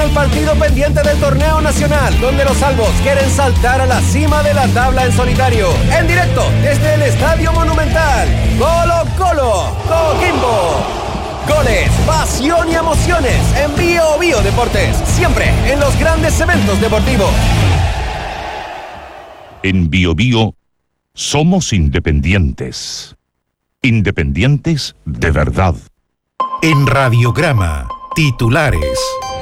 el partido pendiente del torneo nacional, donde los albos quieren saltar a la cima de la tabla en solitario. En directo desde el Estadio Monumental, Colo-Colo, Coquimbo. Goles, pasión y emociones en Bio Bio Deportes, siempre en los grandes eventos deportivos. En Bio Bio somos independientes. Independientes de verdad. En Radiograma, titulares.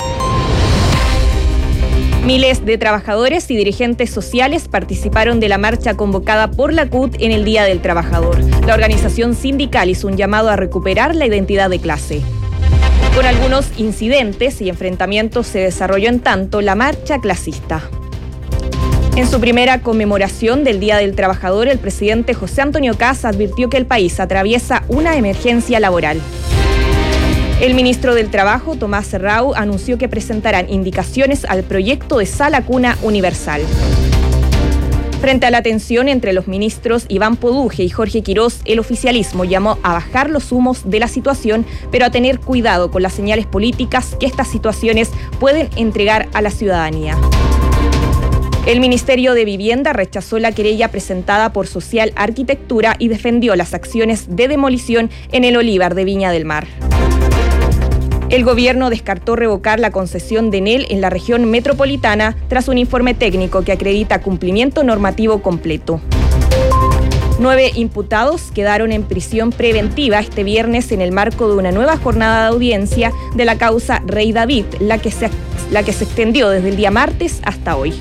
Miles de trabajadores y dirigentes sociales participaron de la marcha convocada por la CUT en el Día del Trabajador. La organización sindical hizo un llamado a recuperar la identidad de clase. Con algunos incidentes y enfrentamientos se desarrolló en tanto la marcha clasista. En su primera conmemoración del Día del Trabajador, el presidente José Antonio Kast advirtió que el país atraviesa una emergencia laboral. El ministro del Trabajo, Tomás Serrao, anunció que presentarán indicaciones al proyecto de sala cuna universal. Frente a la tensión entre los ministros Iván Poduje y Jorge Quirós, el oficialismo llamó a bajar los humos de la situación, pero a tener cuidado con las señales políticas que estas situaciones pueden entregar a la ciudadanía. El Ministerio de Vivienda rechazó la querella presentada por Social Arquitectura y defendió las acciones de demolición en el Olivar de Viña del Mar. El gobierno descartó revocar la concesión de Enel en la región metropolitana tras un informe técnico que acredita cumplimiento normativo completo. 9 imputados quedaron en prisión preventiva este viernes en el marco de una nueva jornada de audiencia de la causa Rey David, la que se extendió desde el día martes hasta hoy.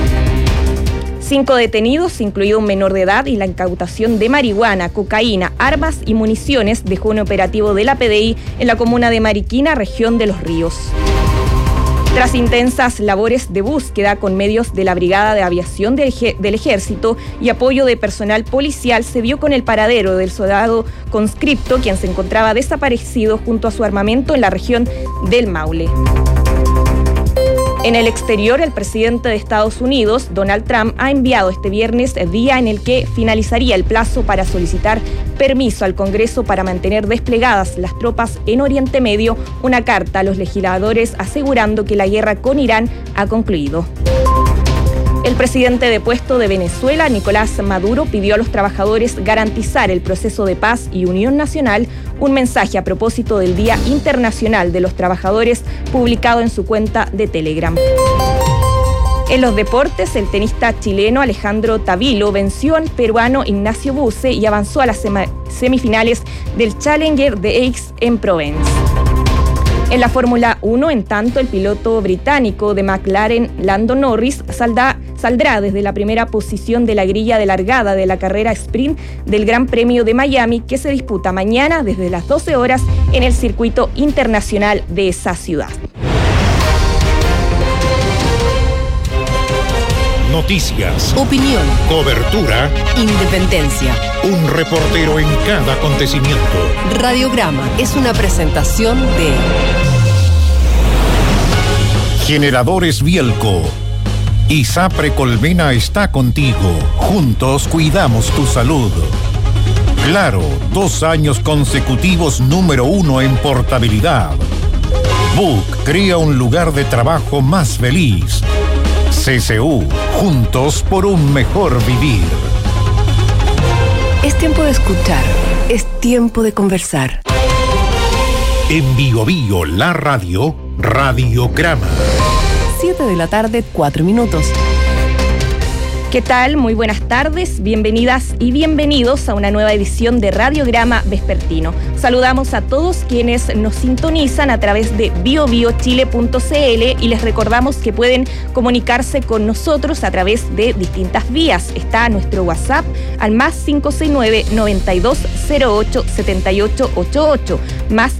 5 detenidos, incluido un menor de edad, y la incautación de marihuana, cocaína, armas y municiones dejó un operativo de la PDI en la comuna de Mariquina, región de Los Ríos. Tras intensas labores de búsqueda con medios de la Brigada de Aviación del Ejército y apoyo de personal policial, se dio con el paradero del soldado conscripto, quien se encontraba desaparecido junto a su armamento en la región del Maule. En el exterior, el presidente de Estados Unidos, Donald Trump, ha enviado este viernes, día en el que finalizaría el plazo para solicitar permiso al Congreso para mantener desplegadas las tropas en Oriente Medio, una carta a los legisladores asegurando que la guerra con Irán ha concluido. El presidente depuesto de Venezuela, Nicolás Maduro, pidió a los trabajadores garantizar el proceso de paz y unión nacional, un mensaje a propósito del Día Internacional de los Trabajadores publicado en su cuenta de Telegram. En los deportes, el tenista chileno Alejandro Tavilo venció al peruano Ignacio Buse y avanzó a las semifinales del Challenger de Aix en Provence. En la Fórmula 1, en tanto, el piloto británico de McLaren, Lando Norris, saldrá desde la primera posición de la grilla de largada de la carrera sprint del Gran Premio de Miami, que se disputa mañana desde las 12 horas en el circuito internacional de esa ciudad. Noticias, opinión, cobertura, independencia. Un reportero en cada acontecimiento. Radiograma es una presentación de Generadores Bielco. ISAPRE Colmena está contigo. Juntos cuidamos tu salud. Claro, 2 años consecutivos número 1 en portabilidad. BUC crea un lugar de trabajo más feliz. CCU, juntos por un mejor vivir. Es tiempo de escuchar, es tiempo de conversar. En Bio Bio, la radio, Radiograma. 7 de la tarde, 4 minutos. ¿Qué tal? Muy buenas tardes, bienvenidas y bienvenidos a una nueva edición de Radiograma Vespertino. Saludamos a todos quienes nos sintonizan a través de biobiochile.cl y les recordamos que pueden comunicarse con nosotros a través de distintas vías. Está nuestro WhatsApp al más 569-9208-7888, más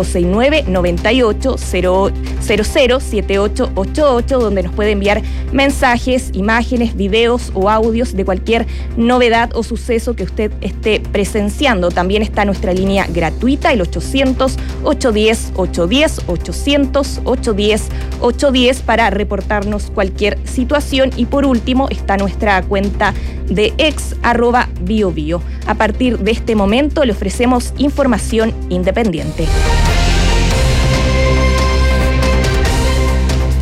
569-9800-7888, donde nos puede enviar mensajes, imágenes, videos o audios de cualquier novedad o suceso que usted esté presenciando. También está nuestra línea gratuita, el 800-810-810, 800-810-810 para reportarnos cualquier situación. Y por último está nuestra cuenta de ex @biobio. A partir de este momento le ofrecemos información independiente.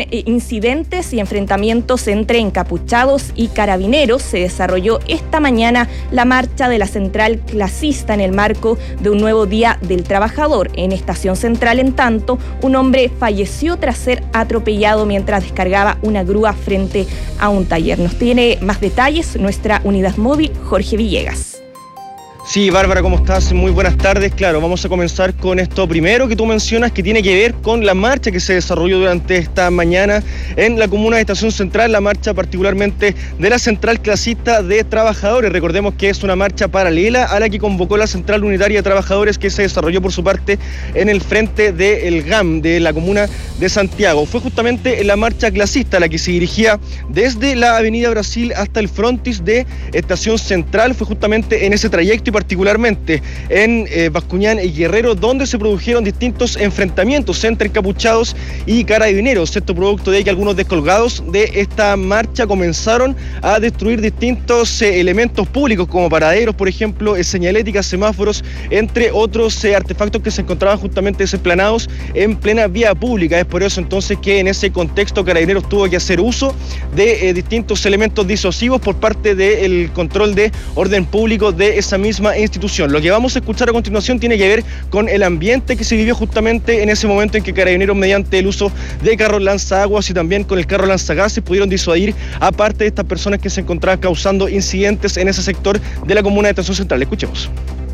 incidentes y enfrentamientos entre encapuchados y carabineros, se desarrolló esta mañana la marcha de la Central Clasista en el marco de un nuevo Día del Trabajador. En Estación Central, en tanto, un hombre falleció tras ser atropellado mientras descargaba una grúa frente a un taller. Nos tiene más detalles nuestra unidad móvil, Jorge Villegas. Sí, Bárbara, ¿cómo estás? Muy buenas tardes. Claro, vamos a comenzar con esto primero que tú mencionas, que tiene que ver con la marcha que se desarrolló durante esta mañana en la comuna de Estación Central, la marcha particularmente de la Central Clasista de Trabajadores. Recordemos que es una marcha paralela a la que convocó la Central Unitaria de Trabajadores, que se desarrolló por su parte en el frente del GAM de la comuna de Santiago. Fue justamente la marcha clasista la que se dirigía desde la Avenida Brasil hasta el frontis de Estación Central. Fue justamente en ese trayecto y particularmente en Bascuñán y Guerrero, donde se produjeron distintos enfrentamientos entre encapuchados y carabineros. Esto producto de que algunos descolgados de esta marcha comenzaron a destruir distintos elementos públicos, como paraderos, por ejemplo, señaléticas, semáforos, entre otros artefactos que se encontraban justamente desplanados en plena vía pública. Es por eso entonces que en ese contexto Carabineros tuvo que hacer uso de distintos elementos disuasivos por parte del control de orden público de esa misma institución. Lo que vamos a escuchar a continuación tiene que ver con el ambiente que se vivió justamente en ese momento en que Carabineros, mediante el uso de carros lanzaguas y también con el carro lanzagases, pudieron disuadir a parte de estas personas que se encontraban causando incidentes en ese sector de la comuna de Estación Central. Escuchemos.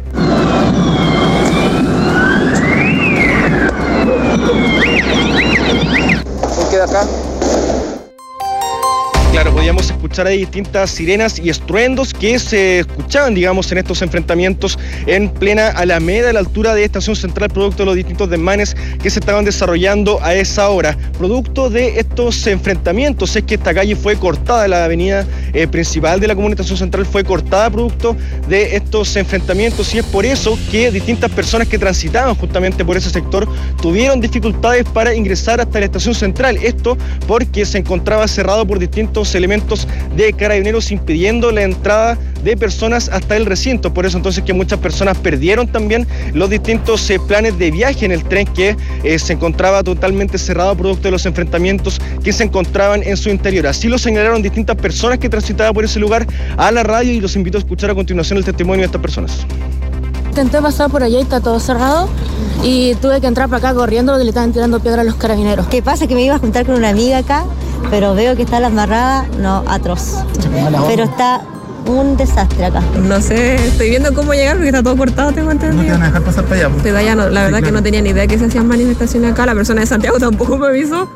¿Quién queda acá? Claro, podíamos escuchar ahí distintas sirenas y estruendos que se escuchaban, digamos, en estos enfrentamientos en plena Alameda, a la altura de Estación Central, producto de los distintos desmanes que se estaban desarrollando a esa hora. Producto de estos enfrentamientos es que esta calle fue cortada, la avenida principal de la comuna de Estación Central fue cortada producto de estos enfrentamientos, y es por eso que distintas personas que transitaban justamente por ese sector tuvieron dificultades para ingresar hasta la Estación Central. Esto porque se encontraba cerrado por distintos elementos de Carabineros impidiendo la entrada de personas hasta el recinto. Por eso entonces que muchas personas perdieron también los distintos planes de viaje en el tren que se encontraba totalmente cerrado producto de los enfrentamientos que se encontraban en su interior. Así lo señalaron distintas personas que transitaban por ese lugar a la radio, y los invito a escuchar a continuación el testimonio de estas personas. Intenté pasar por allá y está todo cerrado, y tuve que entrar para acá corriendo porque le estaban tirando piedra a los carabineros. ¿Qué pasa? Que me iba a juntar con una amiga acá, pero veo que está la embarrada, no, atroz. Pero está un desastre acá. No sé, estoy viendo cómo llegar porque está todo cortado, tengo entendido. ¿No te van a dejar pasar para allá? Pues. Pero allá no, la verdad que no tenía ni idea que se hacían manifestaciones acá. La persona de Santiago tampoco me avisó.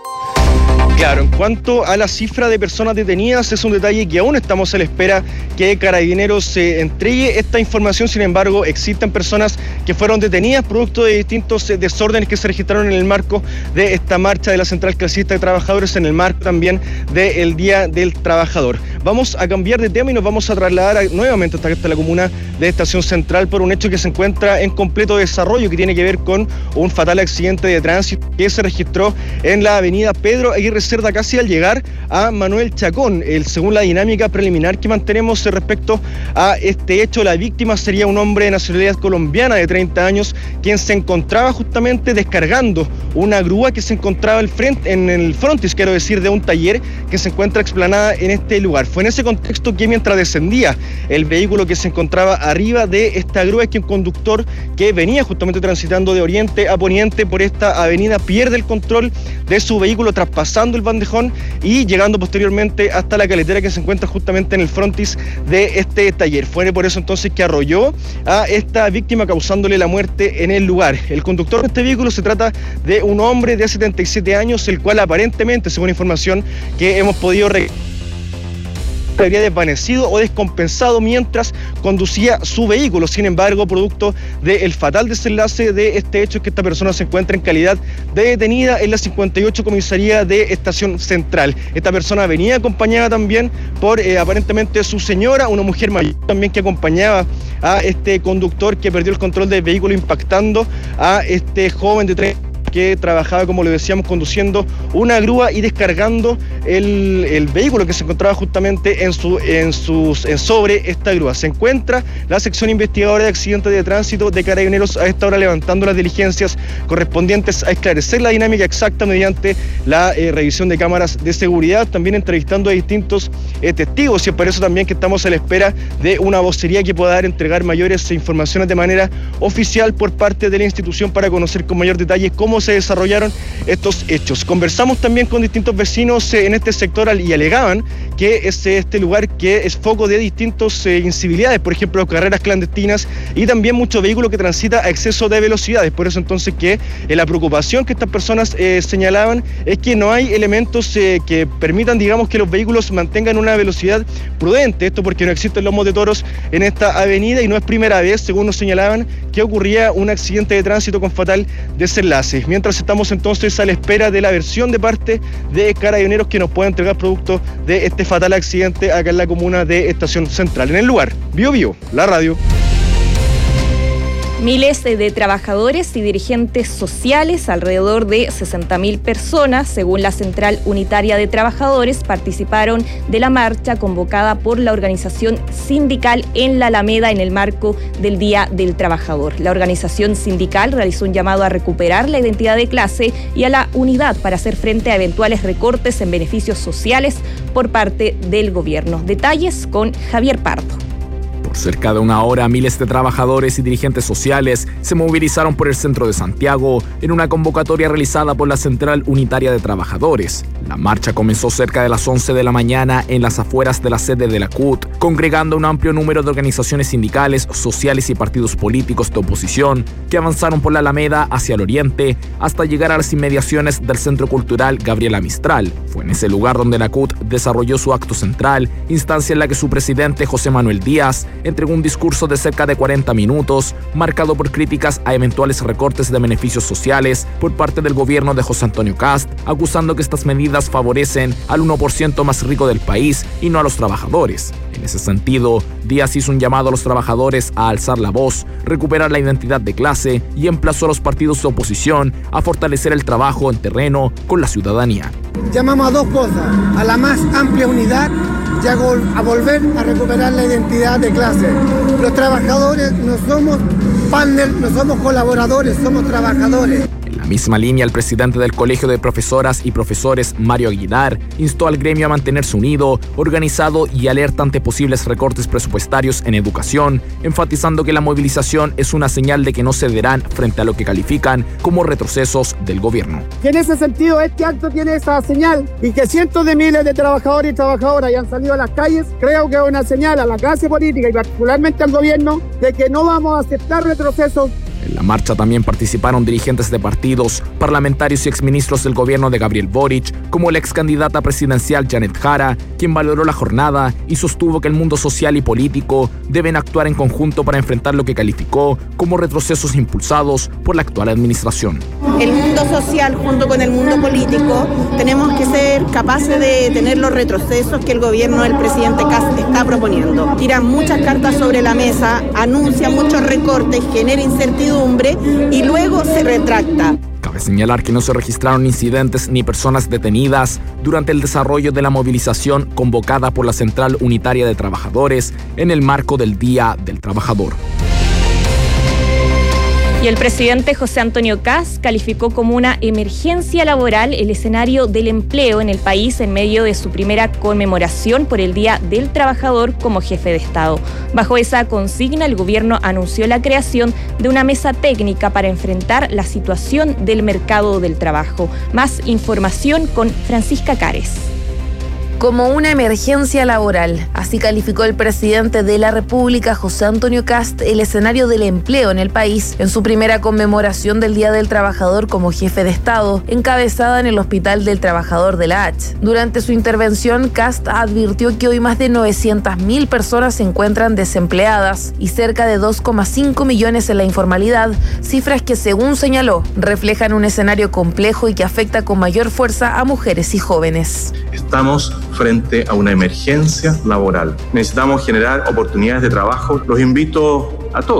Claro, en cuanto a la cifra de personas detenidas, es un detalle que aún estamos a la espera que Carabineros se entregue esta información. Sin embargo, existen personas que fueron detenidas producto de distintos desórdenes que se registraron en el marco de esta marcha de la Central Clasista de Trabajadores, en el marco también del Día del Trabajador. Vamos a cambiar de tema y nos vamos a trasladar nuevamente hasta la comuna de Estación Central por un hecho que se encuentra en completo desarrollo, que tiene que ver con un fatal accidente de tránsito que se registró en la avenida Pedro Aguirre Cerda, casi al llegar a Manuel Chacón. Según la dinámica preliminar que mantenemos respecto a este hecho, la víctima sería un hombre de nacionalidad colombiana de 30 años, quien se encontraba justamente descargando una grúa que se encontraba en el frontis, quiero decir, de un taller que se encuentra explanada en este lugar. Fue en ese contexto que mientras descendía el vehículo que se encontraba arriba de esta grúa, es que un conductor que venía justamente transitando de oriente a poniente por esta avenida pierde el control de su vehículo, traspasando el bandejón y llegando posteriormente hasta la caletera que se encuentra justamente en el frontis de este taller. Fue por eso entonces que arrolló a esta víctima, causándole la muerte en el lugar. El conductor de este vehículo se trata de un hombre de 77 años, el cual aparentemente, según información que hemos podido habría desvanecido o descompensado mientras conducía su vehículo. Sin embargo, producto del fatal desenlace de este hecho, es que esta persona se encuentra en calidad de detenida en la 58 comisaría de Estación Central. Esta persona venía acompañada también por aparentemente su señora, una mujer mayor también que acompañaba a este conductor que perdió el control del vehículo impactando a este joven de 30 que trabajaba, como lo decíamos, conduciendo una grúa y descargando el vehículo que se encontraba justamente sobre esta grúa. Se encuentra la sección investigadora de accidentes de tránsito de Carabineros a esta hora levantando las diligencias correspondientes a esclarecer la dinámica exacta mediante la revisión de cámaras de seguridad, también entrevistando a distintos testigos, y es por eso también que estamos a la espera de una vocería que pueda entregar mayores informaciones de manera oficial por parte de la institución para conocer con mayor detalle cómo se desarrollaron estos hechos. Conversamos también con distintos vecinos en este sector y alegaban que es este lugar que es foco de distintas incivilidades, por ejemplo, carreras clandestinas y también mucho vehículo que transita a exceso de velocidades. Por eso entonces que la preocupación que estas personas señalaban es que no hay elementos que permitan, digamos, que los vehículos mantengan una velocidad prudente. Esto porque no existen lomos de toros en esta avenida y no es primera vez, según nos señalaban, que ocurría un accidente de tránsito con fatal desenlace. Mientras estamos entonces a la espera de la versión de parte de Carabineros que nos pueda entregar producto de este fatal accidente acá en la comuna de Estación Central. En el lugar, Biobío, la radio. Miles de trabajadores y dirigentes sociales, alrededor de 60.000 personas, según la Central Unitaria de Trabajadores, participaron de la marcha convocada por la organización sindical en la Alameda en el marco del Día del Trabajador. La organización sindical realizó un llamado a recuperar la identidad de clase y a la unidad para hacer frente a eventuales recortes en beneficios sociales por parte del gobierno. Detalles con Javier Pardo. Por cerca de una hora, miles de trabajadores y dirigentes sociales se movilizaron por el centro de Santiago en una convocatoria realizada por la Central Unitaria de Trabajadores. La marcha comenzó cerca de las 11 de la mañana en las afueras de la sede de la CUT, congregando un amplio número de organizaciones sindicales, sociales y partidos políticos de oposición que avanzaron por la Alameda hacia el oriente hasta llegar a las inmediaciones del Centro Cultural Gabriela Mistral. Fue en ese lugar donde la CUT desarrolló su acto central, instancia en la que su presidente José Manuel Díaz entregó un discurso de cerca de 40 minutos, marcado por críticas a eventuales recortes de beneficios sociales por parte del gobierno de José Antonio Kast, acusando que estas medidas favorecen al 1% más rico del país y no a los trabajadores. En ese sentido, Díaz hizo un llamado a los trabajadores a alzar la voz, recuperar la identidad de clase y emplazó a los partidos de oposición a fortalecer el trabajo en terreno con la ciudadanía. Llamamos a dos cosas: a la más amplia unidad y a volver a recuperar la identidad de clase. Los trabajadores no somos partners, no somos colaboradores, somos trabajadores. En la misma línea, el presidente del Colegio de Profesoras y Profesores, Mario Aguilar, instó al gremio a mantenerse unido, organizado y alerta ante posibles recortes presupuestarios en educación, enfatizando que la movilización es una señal de que no cederán frente a lo que califican como retrocesos del gobierno. Y en ese sentido, este acto tiene esa señal, y que cientos de miles de trabajadores y trabajadoras hayan salido a las calles, creo que es una señal a la clase política y particularmente al gobierno de que no vamos a aceptar retrocesos. En la marcha también participaron dirigentes de partidos, parlamentarios y exministros del gobierno de Gabriel Boric, como la excandidata presidencial Janet Jara, quien valoró la jornada y sostuvo que el mundo social y político deben actuar en conjunto para enfrentar lo que calificó como retrocesos impulsados por la actual administración. El mundo social junto con el mundo político tenemos que ser capaces de tener los retrocesos que el gobierno del presidente Kast está proponiendo. Tira muchas cartas sobre la mesa, anuncia muchos recortes, genera incertidumbre y luego se retracta. Cabe señalar que no se registraron incidentes ni personas detenidas durante el desarrollo de la movilización convocada por la Central Unitaria de Trabajadores en el marco del Día del Trabajador. Y el presidente José Antonio Kast calificó como una emergencia laboral el escenario del empleo en el país en medio de su primera conmemoración por el Día del Trabajador como jefe de Estado. Bajo esa consigna, el gobierno anunció la creación de una mesa técnica para enfrentar la situación del mercado del trabajo. Más información con Francisca Cares. Como una emergencia laboral. Así calificó el presidente de la República, José Antonio Kast, el escenario del empleo en el país en su primera conmemoración del Día del Trabajador como jefe de Estado, encabezada en el Hospital del Trabajador de la H. Durante su intervención, Kast advirtió que hoy más de 900.000 personas se encuentran desempleadas y cerca de 2,5 millones en la informalidad, cifras que, según señaló, reflejan un escenario complejo y que afecta con mayor fuerza a mujeres y jóvenes. Estamos frente a una emergencia laboral. Necesitamos generar oportunidades de trabajo. Los invito a todos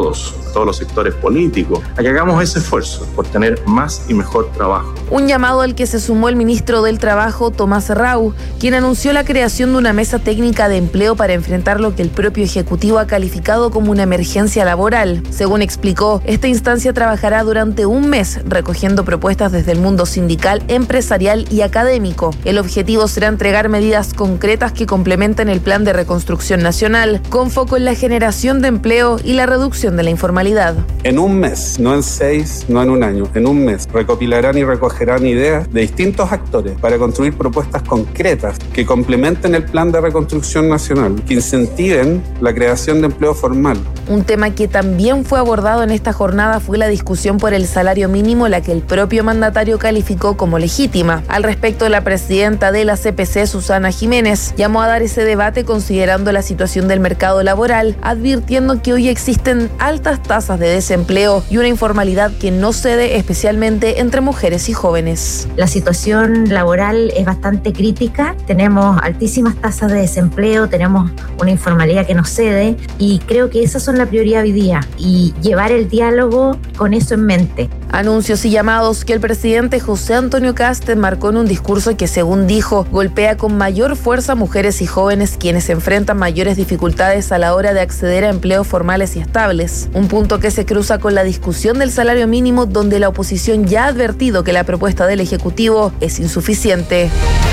todos los sectores políticos, a que hagamos ese esfuerzo por tener más y mejor trabajo. Un llamado al que se sumó el ministro del Trabajo, Tomás Rau, quien anunció la creación de una mesa técnica de empleo para enfrentar lo que el propio Ejecutivo ha calificado como una emergencia laboral. Según explicó, esta instancia trabajará durante un mes recogiendo propuestas desde el mundo sindical, empresarial y académico. El objetivo será entregar medidas concretas que complementen el Plan de Reconstrucción Nacional, con foco en la generación de empleo y la reducción de la informalidad. En un mes, no en 6, no en un año, en un mes recopilarán y recogerán ideas de distintos actores para construir propuestas concretas que complementen el Plan de Reconstrucción Nacional, que incentiven la creación de empleo formal. Un tema que también fue abordado en esta jornada fue la discusión por el salario mínimo, la que el propio mandatario calificó como legítima. Al respecto, la presidenta de la CPC, Susana Jiménez, llamó a dar ese debate considerando la situación del mercado laboral, advirtiendo que hoy existen altas tasas de desempleo y una informalidad que no cede, especialmente entre mujeres y jóvenes. La situación laboral es bastante crítica, tenemos altísimas tasas de desempleo, tenemos una informalidad que no cede y creo que esas son la prioridad hoy día y llevar el diálogo con eso en mente. Anuncios y llamados que el presidente José Antonio Kast marcó en un discurso que, según dijo, golpea con mayor fuerza a mujeres y jóvenes quienes enfrentan mayores dificultades a la hora de acceder a empleos formales y estables. Un punto que se cruza con la discusión del salario mínimo, donde la oposición ya ha advertido que la propuesta del Ejecutivo es insuficiente.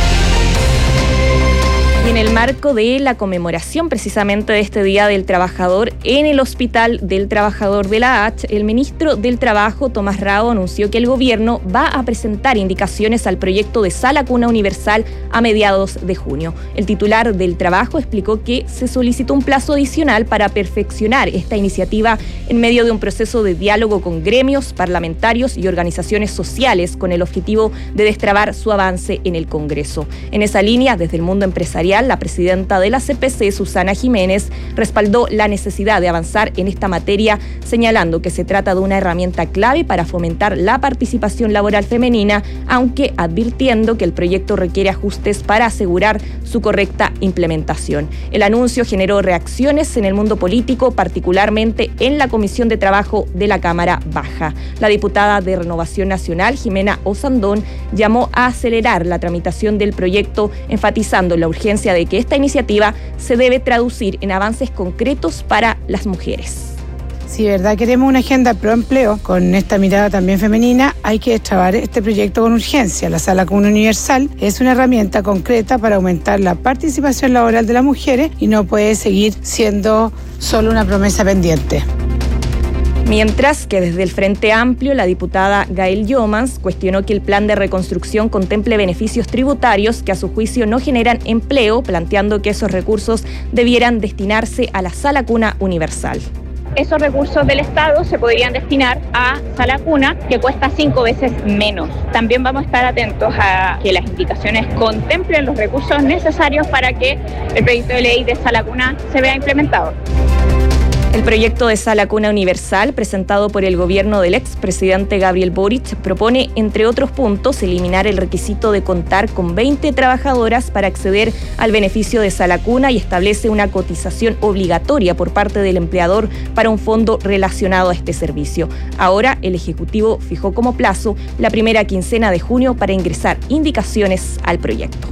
Y en el marco de la conmemoración precisamente de este Día del Trabajador en el Hospital del Trabajador de la H, el ministro del Trabajo, Tomás Rau, anunció que el gobierno va a presentar indicaciones al proyecto de Sala Cuna Universal a mediados de junio. El titular del Trabajo explicó que se solicitó un plazo adicional para perfeccionar esta iniciativa en medio de un proceso de diálogo con gremios, parlamentarios y organizaciones sociales con el objetivo de destrabar su avance en el Congreso. En esa línea, desde el mundo empresarial, la presidenta de la CPC, Susana Jiménez, respaldó la necesidad de avanzar en esta materia, señalando que se trata de una herramienta clave para fomentar la participación laboral femenina, aunque advirtiendo que el proyecto requiere ajustes para asegurar su correcta implementación. El anuncio generó reacciones en el mundo político, particularmente en la Comisión de Trabajo de la Cámara Baja. La diputada de Renovación Nacional, Jimena Osandón, llamó a acelerar la tramitación del proyecto, enfatizando la urgencia de que esta iniciativa se debe traducir en avances concretos para las mujeres. Si de verdad queremos una agenda pro empleo con esta mirada también femenina, hay que destrabar este proyecto con urgencia. La Sala Cuna Universal es una herramienta concreta para aumentar la participación laboral de las mujeres y no puede seguir siendo solo una promesa pendiente. Mientras que desde el Frente Amplio, la diputada Gael Yomans cuestionó que el plan de reconstrucción contemple beneficios tributarios que a su juicio no generan empleo, planteando que esos recursos debieran destinarse a la Sala Cuna Universal. Esos recursos del Estado se podrían destinar a Sala Cuna, que cuesta 5 veces menos. También vamos a estar atentos a que las indicaciones contemplen los recursos necesarios para que el proyecto de ley de Sala Cuna se vea implementado. El proyecto de Sala Cuna Universal, presentado por el gobierno del expresidente Gabriel Boric, propone, entre otros puntos, eliminar el requisito de contar con 20 trabajadoras para acceder al beneficio de Sala Cuna y establece una cotización obligatoria por parte del empleador para un fondo relacionado a este servicio. Ahora, el Ejecutivo fijó como plazo la primera quincena de junio para ingresar indicaciones al proyecto.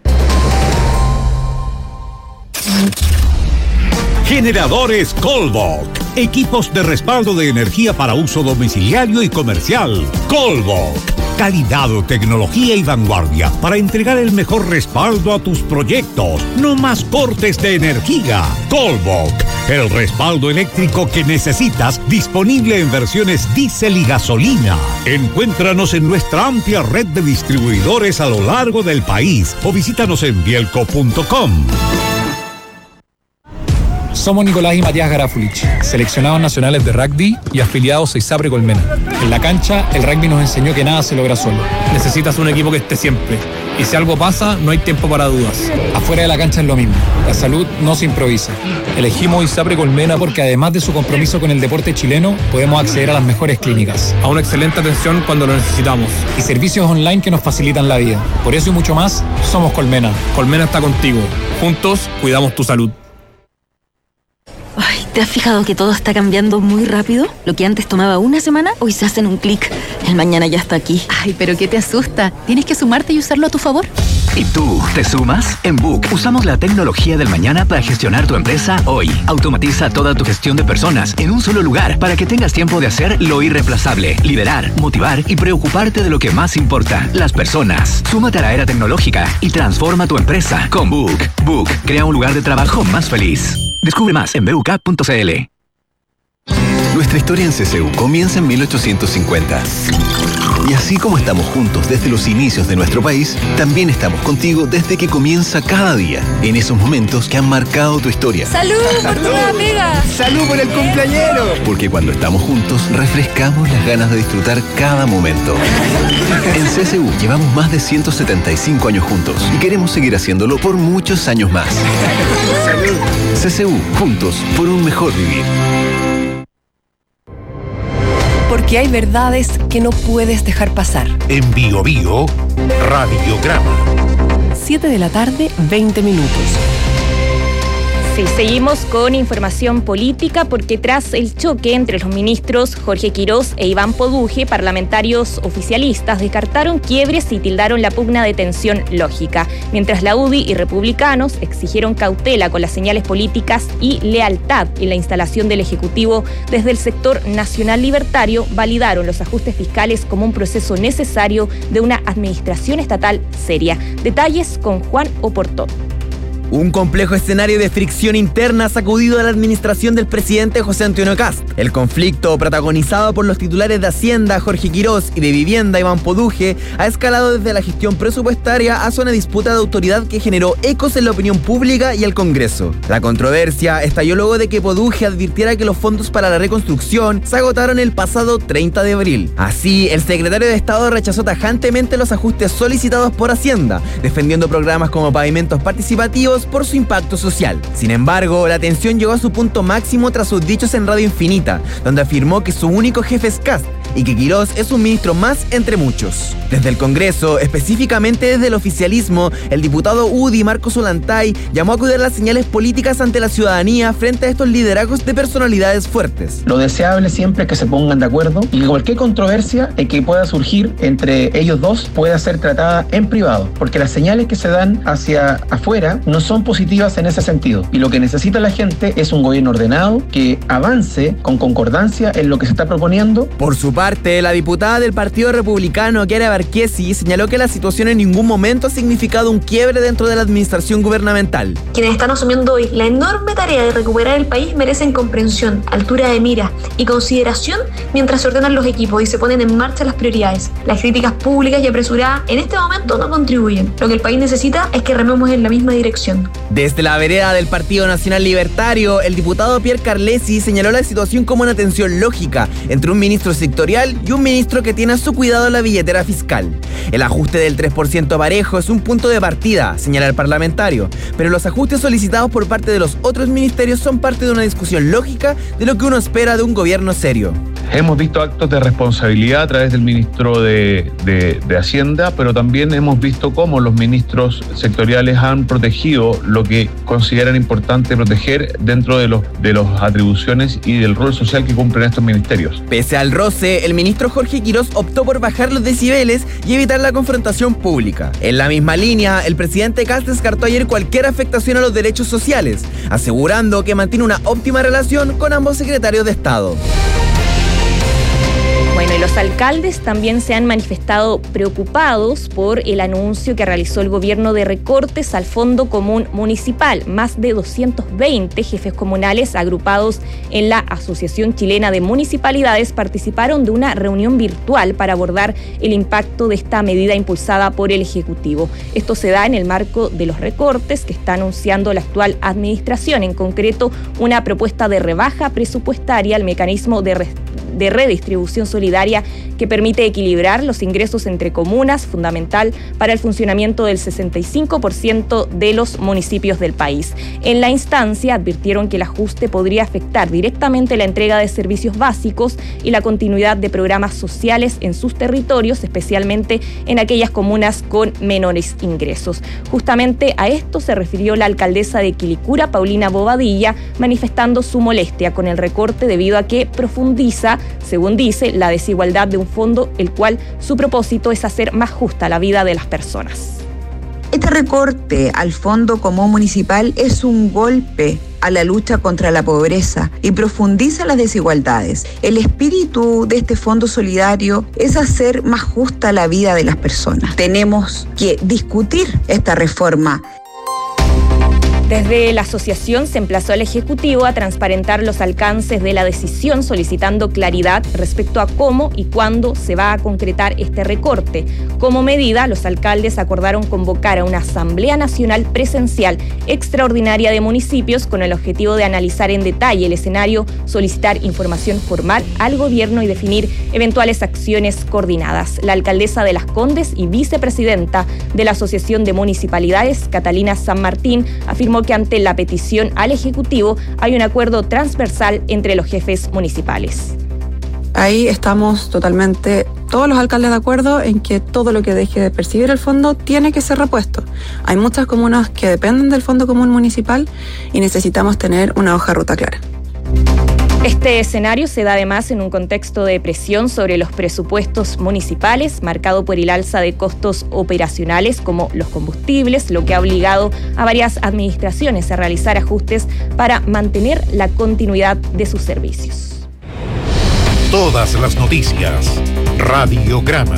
Generadores Colbok. Equipos de respaldo de energía para uso domiciliario y comercial. Colbok. Calidad, tecnología y vanguardia para entregar el mejor respaldo a tus proyectos. No más cortes de energía. Colbok. El respaldo eléctrico que necesitas, disponible en versiones diésel y gasolina. Encuéntranos en nuestra amplia red de distribuidores a lo largo del país o visítanos en bielco.com. Somos Nicolás y Matías Garafulich, seleccionados nacionales de rugby y afiliados a ISAPRE Colmena. En la cancha, el rugby nos enseñó que nada se logra solo. Necesitas un equipo que esté siempre. Y si algo pasa, no hay tiempo para dudas. Afuera de la cancha es lo mismo. La salud no se improvisa. Elegimos ISAPRE Colmena porque además de su compromiso con el deporte chileno, podemos acceder a las mejores clínicas, a una excelente atención cuando lo necesitamos y servicios online que nos facilitan la vida. Por eso y mucho más, somos Colmena. Colmena está contigo. Juntos, cuidamos tu salud. Ay, ¿Te has fijado que todo está cambiando muy rápido? Lo que antes tomaba una semana, hoy se hace en un clic. El mañana ya está aquí. Ay, pero ¿qué te asusta? Tienes que sumarte y usarlo a tu favor. ¿Y tú, te sumas? En Book usamos la tecnología del mañana para gestionar tu empresa hoy. Automatiza toda tu gestión de personas en un solo lugar para que tengas tiempo de hacer lo irreemplazable, liderar, motivar y preocuparte de lo que más importa, las personas. Súmate a la era tecnológica y transforma tu empresa con Book. Book crea un lugar de trabajo más feliz. Descubre más en buk.cl. Nuestra historia en CCU comienza en 1850. Y así como estamos juntos desde los inicios de nuestro país, también estamos contigo desde que comienza cada día, en esos momentos que han marcado tu historia. ¡Salud por tu amiga! ¡Salud por el cumpleañero! Porque cuando estamos juntos, refrescamos las ganas de disfrutar cada momento. En CCU llevamos más de 175 años juntos y queremos seguir haciéndolo por muchos años más. ¡Salud! CCU, juntos por un mejor vivir. Porque hay verdades que no puedes dejar pasar. En Bio Bio, Radiograma. 7 de la tarde, 20 minutos. Sí, seguimos con información política porque tras el choque entre los ministros Jorge Quirós e Iván Poduje, parlamentarios oficialistas descartaron quiebres y tildaron la pugna de tensión lógica, mientras la UDI y republicanos exigieron cautela con las señales políticas y lealtad en la instalación del Ejecutivo. Desde el sector nacional libertario validaron los ajustes fiscales como un proceso necesario de una administración estatal seria. Detalles con Juan Oporto. Un complejo escenario de fricción interna ha sacudido a la administración del presidente José Antonio Kast. El conflicto, protagonizado por los titulares de Hacienda, Jorge Quirós, y de Vivienda, Iván Poduje, ha escalado desde la gestión presupuestaria hasta una disputa de autoridad que generó ecos en la opinión pública y el Congreso. La controversia estalló luego de que Poduje advirtiera que los fondos para la reconstrucción se agotaron el pasado 30 de abril. Así, el secretario de Estado rechazó tajantemente los ajustes solicitados por Hacienda, defendiendo programas como pavimentos participativos por su impacto social. Sin embargo, la tensión llegó a su punto máximo tras sus dichos en Radio Infinita, donde afirmó que su único jefe es Kast y que Quirós es un ministro más entre muchos. Desde el Congreso, específicamente desde el oficialismo, el diputado UDI Marcos Ollantay llamó a cuidar las señales políticas ante la ciudadanía frente a estos liderazgos de personalidades fuertes. Lo deseable siempre es que se pongan de acuerdo y que cualquier controversia que pueda surgir entre ellos dos pueda ser tratada en privado, porque las señales que se dan hacia afuera no son positivas en ese sentido. Y lo que necesita la gente es un gobierno ordenado que avance con concordancia en lo que se está proponiendo. Por su parte, la diputada del Partido Republicano, Chiara Barquesi, señaló que la situación en ningún momento ha significado un quiebre dentro de la administración gubernamental. Quienes están asumiendo hoy la enorme tarea de recuperar el país merecen comprensión, altura de mira y consideración mientras se ordenan los equipos y se ponen en marcha las prioridades. Las críticas públicas y apresuradas en este momento no contribuyen. Lo que el país necesita es que rememos en la misma dirección. Desde la vereda del Partido Nacional Libertario, el diputado Pierre Carlesi señaló la situación como una tensión lógica entre un ministro sectorial y un ministro que tiene a su cuidado la billetera fiscal. El ajuste del 3% parejo es un punto de partida, señala el parlamentario, pero los ajustes solicitados por parte de los otros ministerios son parte de una discusión lógica de lo que uno espera de un gobierno serio. Hemos visto actos de responsabilidad a través del ministro de Hacienda, pero también hemos visto cómo los ministros sectoriales han protegido lo que consideran importante proteger dentro de las atribuciones y del rol social que cumplen estos ministerios. Pese al roce, el ministro Jorge Quirós optó por bajar los decibeles y evitar la confrontación pública. En la misma línea, el presidente Kast descartó ayer cualquier afectación a los derechos sociales, asegurando que mantiene una óptima relación con ambos secretarios de Estado. Bueno, y los alcaldes también se han manifestado preocupados por el anuncio que realizó el gobierno de recortes al Fondo Común Municipal. Más de 220 jefes comunales agrupados en la Asociación Chilena de Municipalidades participaron de una reunión virtual para abordar el impacto de esta medida impulsada por el Ejecutivo. Esto se da en el marco de los recortes que está anunciando la actual administración, en concreto una propuesta de rebaja presupuestaria al mecanismo de de redistribución solidaria que permite equilibrar los ingresos entre comunas, fundamental para el funcionamiento del 65% de los municipios del país. En la instancia advirtieron que el ajuste podría afectar directamente la entrega de servicios básicos y la continuidad de programas sociales en sus territorios, especialmente en aquellas comunas con menores ingresos. Justamente a esto se refirió la alcaldesa de Quilicura, Paulina Bobadilla, manifestando su molestia con el recorte debido a que profundiza, según dice, la desigualdad de un fondo, el cual su propósito es hacer más justa la vida de las personas. Este recorte al Fondo Común Municipal es un golpe a la lucha contra la pobreza y profundiza las desigualdades. El espíritu de este fondo solidario es hacer más justa la vida de las personas. Tenemos que discutir esta reforma. Desde la asociación se emplazó al Ejecutivo a transparentar los alcances de la decisión, solicitando claridad respecto a cómo y cuándo se va a concretar este recorte. Como medida, los alcaldes acordaron convocar a una Asamblea Nacional presencial extraordinaria de municipios con el objetivo de analizar en detalle el escenario, solicitar información formal al gobierno y definir eventuales acciones coordinadas. La alcaldesa de Las Condes y vicepresidenta de la Asociación de Municipalidades, Catalina San Martín, afirmó que ante la petición al Ejecutivo hay un acuerdo transversal entre los jefes municipales. Ahí estamos totalmente, todos los alcaldes de acuerdo en que todo lo que deje de percibir el fondo tiene que ser repuesto. Hay muchas comunas que dependen del Fondo Común Municipal y necesitamos tener una hoja de ruta clara. Este escenario se da además en un contexto de presión sobre los presupuestos municipales, marcado por el alza de costos operacionales como los combustibles, lo que ha obligado a varias administraciones a realizar ajustes para mantener la continuidad de sus servicios. Todas las noticias. Radiograma.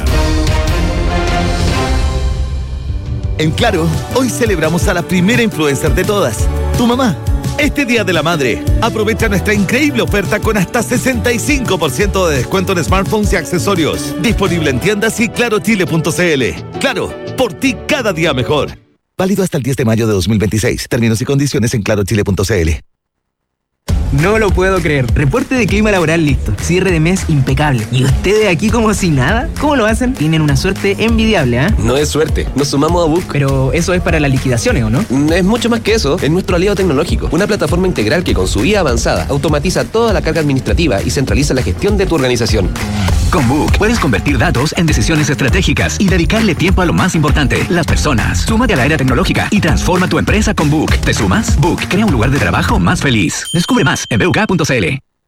En Claro, hoy celebramos a la primera influencer de todas, tu mamá. Este Día de la Madre, aprovecha nuestra increíble oferta con hasta 65% de descuento en smartphones y accesorios. Disponible en tiendas y clarochile.cl. Claro, por ti cada día mejor. Válido hasta el 10 de mayo de 2026. Términos y condiciones en clarochile.cl. No lo puedo creer. Reporte de clima laboral listo. Cierre de mes impecable. ¿Y ustedes aquí como si nada? ¿Cómo lo hacen? Tienen una suerte envidiable, ¿eh? No es suerte. Nos sumamos a Book. Pero eso es para las liquidaciones, ¿o no? Es mucho más que eso. Es nuestro aliado tecnológico. Una plataforma integral que con su IA avanzada automatiza toda la carga administrativa y centraliza la gestión de tu organización. Con Book puedes convertir datos en decisiones estratégicas y dedicarle tiempo a lo más importante, las personas. Súmate a la era tecnológica y transforma tu empresa con Book. ¿Te sumas? Book crea un lugar de trabajo más feliz. Descubre más en buk.cl.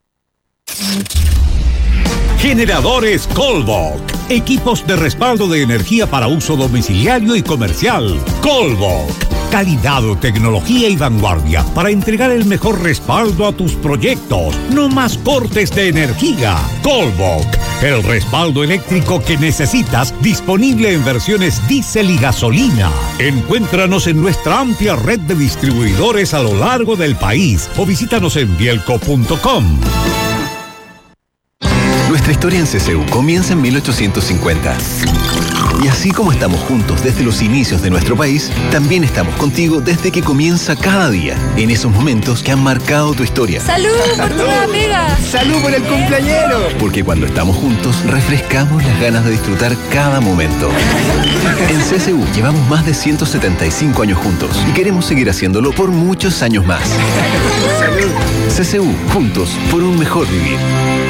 Generadores Colbok. Equipos de respaldo de energía para uso domiciliario y comercial. Colbok. Calidad, tecnología y vanguardia para entregar el mejor respaldo a tus proyectos. No más cortes de energía. Colbok. El respaldo eléctrico que necesitas, disponible en versiones diésel y gasolina. Encuéntranos en nuestra amplia red de distribuidores a lo largo del país o visítanos en bielco.com. Nuestra historia en CCU comienza en 1850. Y así como estamos juntos desde los inicios de nuestro país, también estamos contigo desde que comienza cada día, en esos momentos que han marcado tu historia. ¡Salud por tu amiga! ¡Salud por el cumpleañero! Porque cuando estamos juntos, refrescamos las ganas de disfrutar cada momento. En CCU llevamos más de 175 años juntos y queremos seguir haciéndolo por muchos años más. ¡Salud! CCU, juntos por un mejor vivir.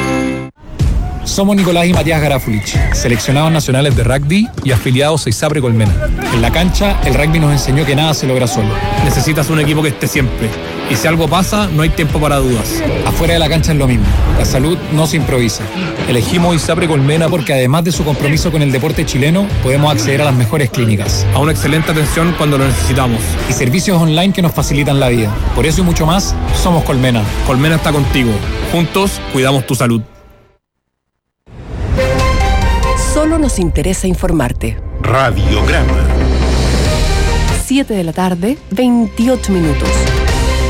Somos Nicolás y Matías Garafulich, seleccionados nacionales de rugby y afiliados a ISAPRE Colmena. En la cancha, el rugby nos enseñó que nada se logra solo. Necesitas un equipo que esté siempre. Y si algo pasa, no hay tiempo para dudas. Afuera de la cancha es lo mismo. La salud no se improvisa. Elegimos ISAPRE Colmena porque además de su compromiso con el deporte chileno, podemos acceder a las mejores clínicas, a una excelente atención cuando lo necesitamos y servicios online que nos facilitan la vida. Por eso y mucho más, somos Colmena. Colmena está contigo. Juntos, cuidamos tu salud. Solo nos interesa informarte. Radiograma. 7 de la tarde, 28 minutos.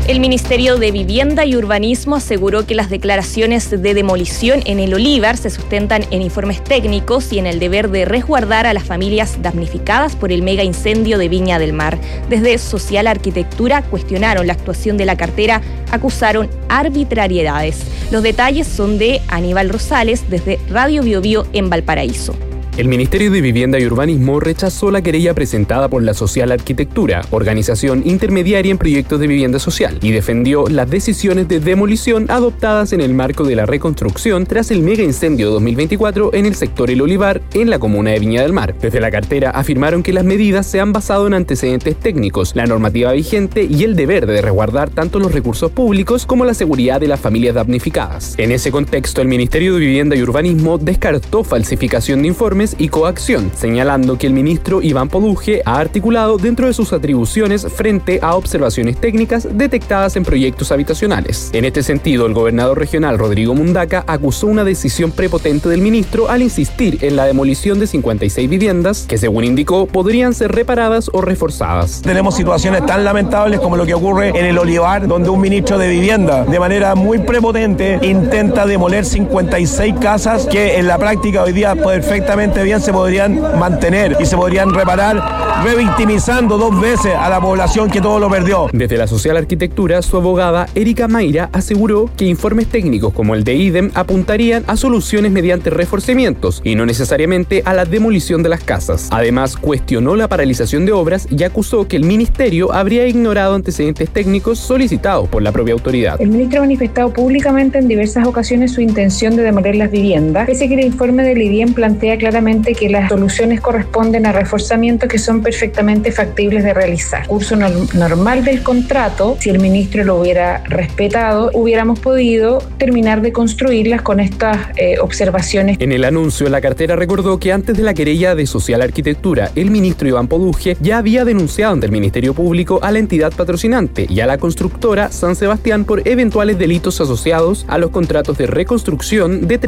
El Ministerio de Vivienda y Urbanismo aseguró que las declaraciones de demolición en el Olivar se sustentan en informes técnicos y en el deber de resguardar a las familias damnificadas por el mega incendio de Viña del Mar. Desde Social Arquitectura cuestionaron la actuación de la cartera, acusaron arbitrariedades. Los detalles son de Aníbal Rosales desde Radio Biobío en Valparaíso. El Ministerio de Vivienda y Urbanismo rechazó la querella presentada por la Social Arquitectura, organización intermediaria en proyectos de vivienda social, y defendió las decisiones de demolición adoptadas en el marco de la reconstrucción tras el mega incendio 2024 en el sector El Olivar, en la comuna de Viña del Mar. Desde la cartera afirmaron que las medidas se han basado en antecedentes técnicos, la normativa vigente y el deber de resguardar tanto los recursos públicos como la seguridad de las familias damnificadas. En ese contexto, el Ministerio de Vivienda y Urbanismo descartó falsificación de informes y coacción, señalando que el ministro Iván Poduje ha articulado dentro de sus atribuciones frente a observaciones técnicas detectadas en proyectos habitacionales. En este sentido, el gobernador regional Rodrigo Mundaca acusó una decisión prepotente del ministro al insistir en la demolición de 56 viviendas que, según indicó, podrían ser reparadas o reforzadas. Tenemos situaciones tan lamentables como lo que ocurre en el Olivar, donde un ministro de vivienda, de manera muy prepotente, intenta demoler 56 casas que en la práctica hoy día perfectamente bien se podrían mantener y se podrían reparar, revictimizando 2 veces a la población que todo lo perdió. Desde la Social Arquitectura, su abogada Erika Mayra aseguró que informes técnicos como el de IDEM apuntarían a soluciones mediante reforzamientos y no necesariamente a la demolición de las casas. Además, cuestionó la paralización de obras y acusó que el ministerio habría ignorado antecedentes técnicos solicitados por la propia autoridad. El ministro ha manifestado públicamente en diversas ocasiones su intención de demoler las viviendas, pese a que el informe del IDEM plantea claramente que las soluciones corresponden a reforzamientos que son perfectamente factibles de realizar. Curso normal del contrato, si el ministro lo hubiera respetado, hubiéramos podido terminar de construirlas con estas observaciones. En el anuncio, la cartera recordó que antes de la querella de Social Arquitectura, el ministro Iván Poduje ya había denunciado ante el Ministerio Público a la entidad patrocinante y a la constructora San Sebastián por eventuales delitos asociados a los contratos de reconstrucción de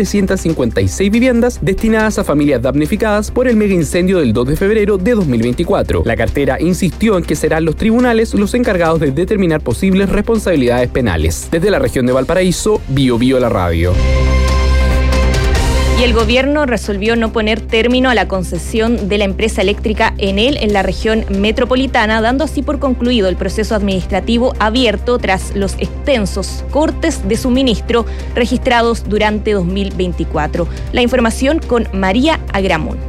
356 viviendas destinadas a familias damnificadas por el mega incendio del 2 de febrero de 2024. La cartera insistió en que serán los tribunales los encargados de determinar posibles responsabilidades penales. Desde la región de Valparaíso, Biobío la radio. Y el gobierno resolvió no poner término a la concesión de la empresa eléctrica Enel en la región metropolitana, dando así por concluido el proceso administrativo abierto tras los extensos cortes de suministro registrados durante 2024. La información con María Agramón.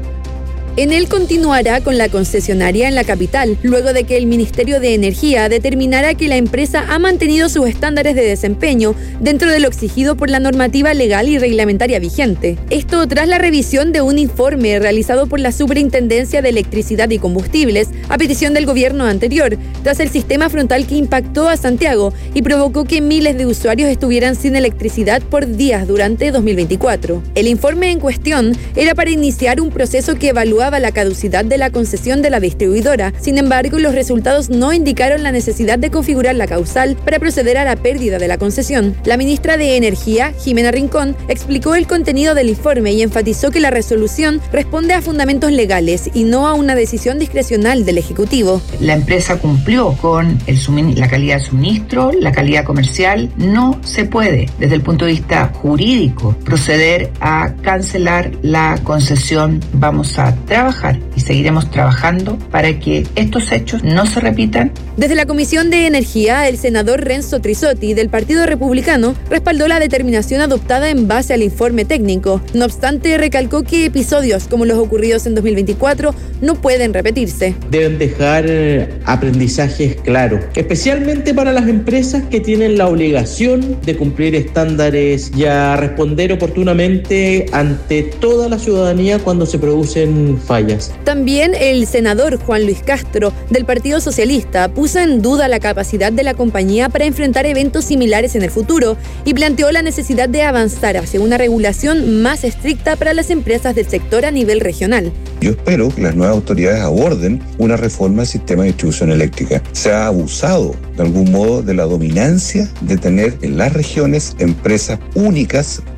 Enel continuará con la concesionaria en la capital, luego de que el Ministerio de Energía determinara que la empresa ha mantenido sus estándares de desempeño dentro de lo exigido por la normativa legal y reglamentaria vigente. Esto tras la revisión de un informe realizado por la Superintendencia de Electricidad y Combustibles a petición del gobierno anterior, tras el sistema frontal que impactó a Santiago y provocó que miles de usuarios estuvieran sin electricidad por días durante 2024. El informe en cuestión era para iniciar un proceso que evaluaba la caducidad de la concesión de la distribuidora. Sin embargo, los resultados no indicaron la necesidad de configurar la causal para proceder a la pérdida de la concesión. La ministra de Energía, Jimena Rincón, explicó el contenido del informe y enfatizó que la resolución responde a fundamentos legales y no a una decisión discrecional del Ejecutivo. La empresa cumplió con la calidad de suministro, la calidad comercial. No se puede, desde el punto de vista jurídico, proceder a cancelar la concesión. Vamos a trabajar y seguiremos trabajando para que estos hechos no se repitan. Desde la Comisión de Energía, el senador Renzo Trisotti del Partido Republicano respaldó la determinación adoptada en base al informe técnico. No obstante, recalcó que episodios como los ocurridos en 2024 no pueden repetirse. Deben dejar aprendizajes claros, especialmente para las empresas que tienen la obligación de cumplir estándares y a responder oportunamente ante toda la ciudadanía cuando se producen fallas. También el senador Juan Luis Castro del Partido Socialista puso en duda la capacidad de la compañía para enfrentar eventos similares en el futuro y planteó la necesidad de avanzar hacia una regulación más estricta para las empresas del sector a nivel regional. Yo espero que las nuevas autoridades aborden una reforma del sistema de distribución eléctrica. Se ha abusado de algún modo de la dominancia de tener en las regiones empresas únicas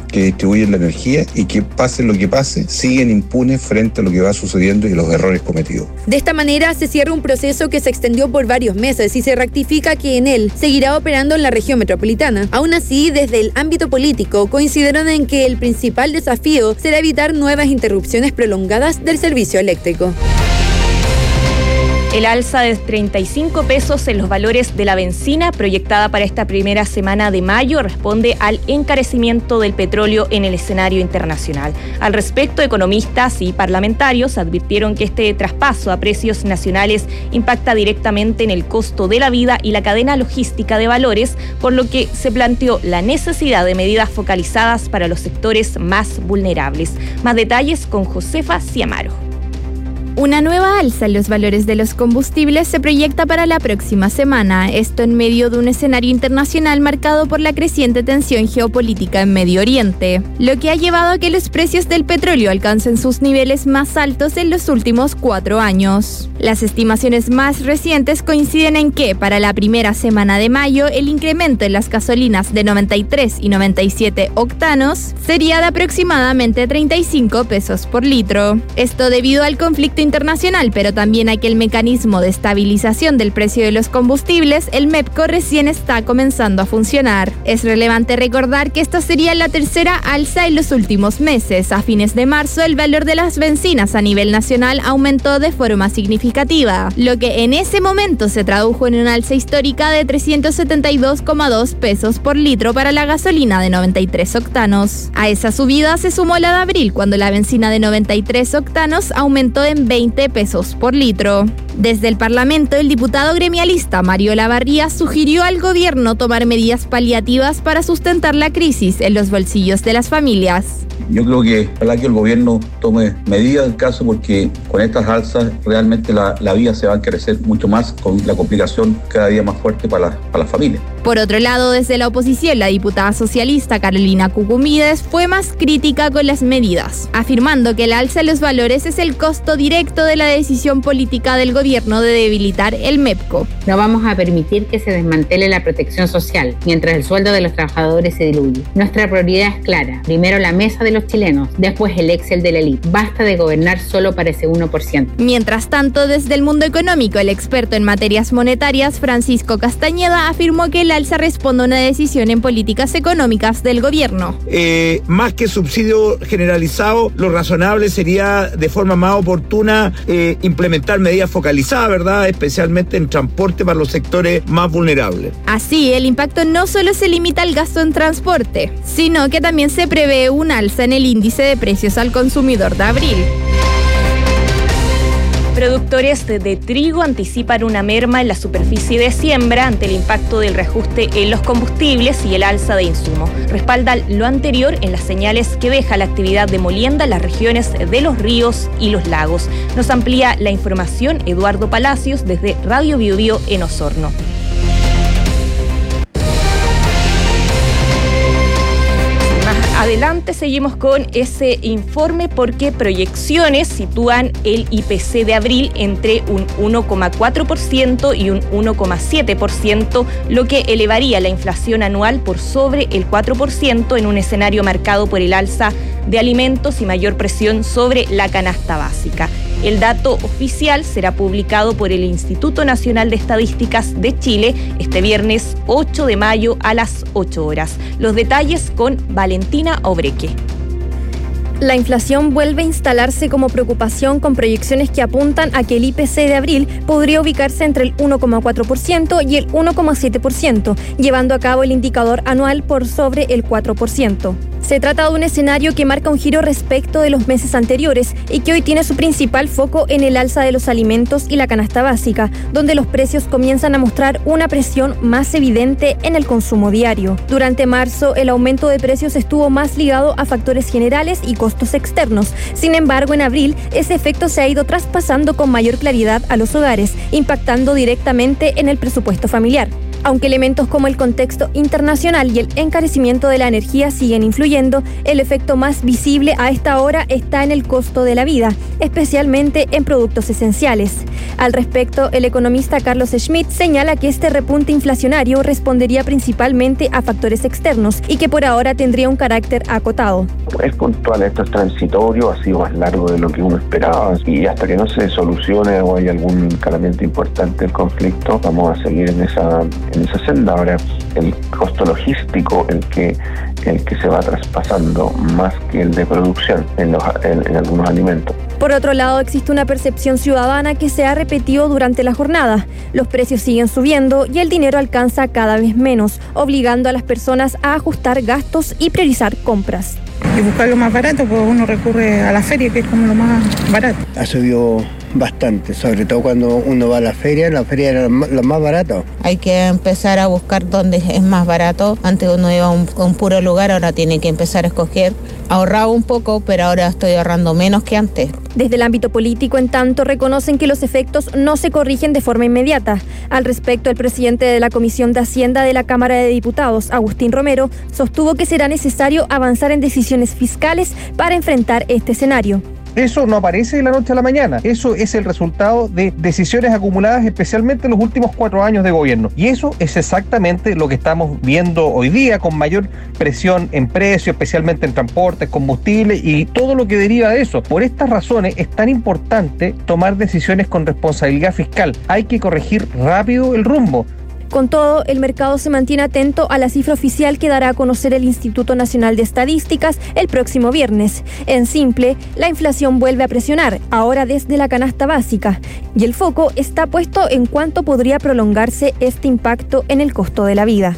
que distribuyen la energía y que pase lo que pase, siguen impunes frente a lo que va sucediendo y los errores cometidos. De esta manera se cierra un proceso que se extendió por varios meses y se rectifica que en él seguirá operando en la región metropolitana. Aún así, desde el ámbito político coincidieron en que el principal desafío será evitar nuevas interrupciones prolongadas del servicio eléctrico. El alza de 35 pesos en los valores de la bencina proyectada para esta primera semana de mayo responde al encarecimiento del petróleo en el escenario internacional. Al respecto, economistas y parlamentarios advirtieron que este traspaso a precios nacionales impacta directamente en el costo de la vida y la cadena logística de valores, por lo que se planteó la necesidad de medidas focalizadas para los sectores más vulnerables. Más detalles con Josefa Ciamaro. Una nueva alza en los valores de los combustibles se proyecta para la próxima semana, esto en medio de un escenario internacional marcado por la creciente tensión geopolítica en Medio Oriente, lo que ha llevado a que los precios del petróleo alcancen sus niveles más altos en los últimos 4 años. Las estimaciones más recientes coinciden en que para la primera semana de mayo el incremento en las gasolinas de 93 y 97 octanos sería de aproximadamente 35 pesos por litro. Esto debido al conflicto internacional, pero también a que el mecanismo de estabilización del precio de los combustibles, el MEPCO, recién está comenzando a funcionar. Es relevante recordar que esta sería la tercera alza en los últimos meses. A fines de marzo, el valor de las bencinas a nivel nacional aumentó de forma significativa, lo que en ese momento se tradujo en una alza histórica de 372,2 pesos por litro para la gasolina de 93 octanos. A esa subida se sumó la de abril, cuando la bencina de 93 octanos aumentó en 20 pesos por litro. Desde el Parlamento, el diputado gremialista Mario Lavarría sugirió al gobierno tomar medidas paliativas para sustentar la crisis en los bolsillos de las familias. Yo creo que ojalá que el gobierno tome medidas en caso, porque con estas alzas realmente la vida se va a encarecer mucho más, con la complicación cada día más fuerte para las familias. Por otro lado, desde la oposición, la diputada socialista Carolina Cucumides fue más crítica con las medidas, afirmando que el alza en los valores es el costo directo de la decisión política del gobierno de debilitar el MEPCO. No vamos a permitir que se desmantele la protección social, mientras el sueldo de los trabajadores se diluye. Nuestra prioridad es clara: primero la mesa de los chilenos, después el Excel de la élite. Basta de gobernar solo para ese 1%. Mientras tanto, desde el mundo económico, el experto en materias monetarias Francisco Castañeda afirmó que el alza responde a una decisión en políticas económicas del gobierno. Más que subsidio generalizado, lo razonable sería de forma más oportuna implementar medidas focalizadas, ¿verdad? Especialmente en transporte para los sectores más vulnerables. Así, el impacto no solo se limita al gasto en transporte, sino que también se prevé un alza en el índice de precios al consumidor de abril. Productores de trigo anticipan una merma en la superficie de siembra ante el impacto del reajuste en los combustibles y el alza de insumos. Respaldan lo anterior en las señales que deja la actividad de molienda en las regiones de los ríos y los lagos. Nos amplía la información Eduardo Palacios desde Radio Biobío en Osorno. Adelante, seguimos con ese informe porque proyecciones sitúan el IPC de abril entre un 1,4% y un 1,7%, lo que elevaría la inflación anual por sobre el 4% en un escenario marcado por el alza de alimentos y mayor presión sobre la canasta básica. El dato oficial será publicado por el Instituto Nacional de Estadísticas de Chile este viernes 8 de mayo a las 8 horas. Los detalles con Valentina Obreque. La inflación vuelve a instalarse como preocupación, con proyecciones que apuntan a que el IPC de abril podría ubicarse entre el 1,4% y el 1,7%, llevando a cabo el indicador anual por sobre el 4%. Se trata de un escenario que marca un giro respecto de los meses anteriores y que hoy tiene su principal foco en el alza de los alimentos y la canasta básica, donde los precios comienzan a mostrar una presión más evidente en el consumo diario. Durante marzo, el aumento de precios estuvo más ligado a factores generales y costos externos. Sin embargo, en abril, ese efecto se ha ido traspasando con mayor claridad a los hogares, impactando directamente en el presupuesto familiar. Aunque elementos como el contexto internacional y el encarecimiento de la energía siguen influyendo, el efecto más visible a esta hora está en el costo de la vida, especialmente en productos esenciales. Al respecto, el economista Carlos Schmitt señala que este repunte inflacionario respondería principalmente a factores externos y que por ahora tendría un carácter acotado. Es puntual, esto es transitorio, ha sido más largo de lo que uno esperaba y hasta que no se solucione o haya algún calamiento importante del conflicto, vamos a seguir en esa senda. Ahora, el costo logístico, el que se va traspasando más que el de producción en algunos alimentos. Por otro lado, existe una percepción ciudadana que se ha repetido durante la jornada. Los precios siguen subiendo y el dinero alcanza cada vez menos, obligando a las personas a ajustar gastos y priorizar compras. Y buscar lo más barato, pues uno recurre a la feria, que es como lo más barato. Ha subido bastante, sobre todo cuando uno va a la feria era lo más barato. Hay que empezar a buscar dónde es más barato. Antes uno iba a un puro lugar, ahora tiene que empezar a escoger. Ahorraba un poco, pero ahora estoy ahorrando menos que antes. Desde el ámbito político, en tanto, reconocen que los efectos no se corrigen de forma inmediata. Al respecto, el presidente de la Comisión de Hacienda de la Cámara de Diputados, Agustín Romero, sostuvo que será necesario avanzar en decisiones fiscales para enfrentar este escenario. Eso no aparece de la noche a la mañana. Eso es el resultado de decisiones acumuladas especialmente en los últimos 4 años de gobierno. Y eso es exactamente lo que estamos viendo hoy día, con mayor presión en precios, especialmente en transportes, combustibles y todo lo que deriva de eso. Por estas razones es tan importante tomar decisiones con responsabilidad fiscal. Hay que corregir rápido el rumbo. Con todo, el mercado se mantiene atento a la cifra oficial que dará a conocer el Instituto Nacional de Estadísticas el próximo viernes. En simple, la inflación vuelve a presionar, ahora desde la canasta básica, y el foco está puesto en cuánto podría prolongarse este impacto en el costo de la vida.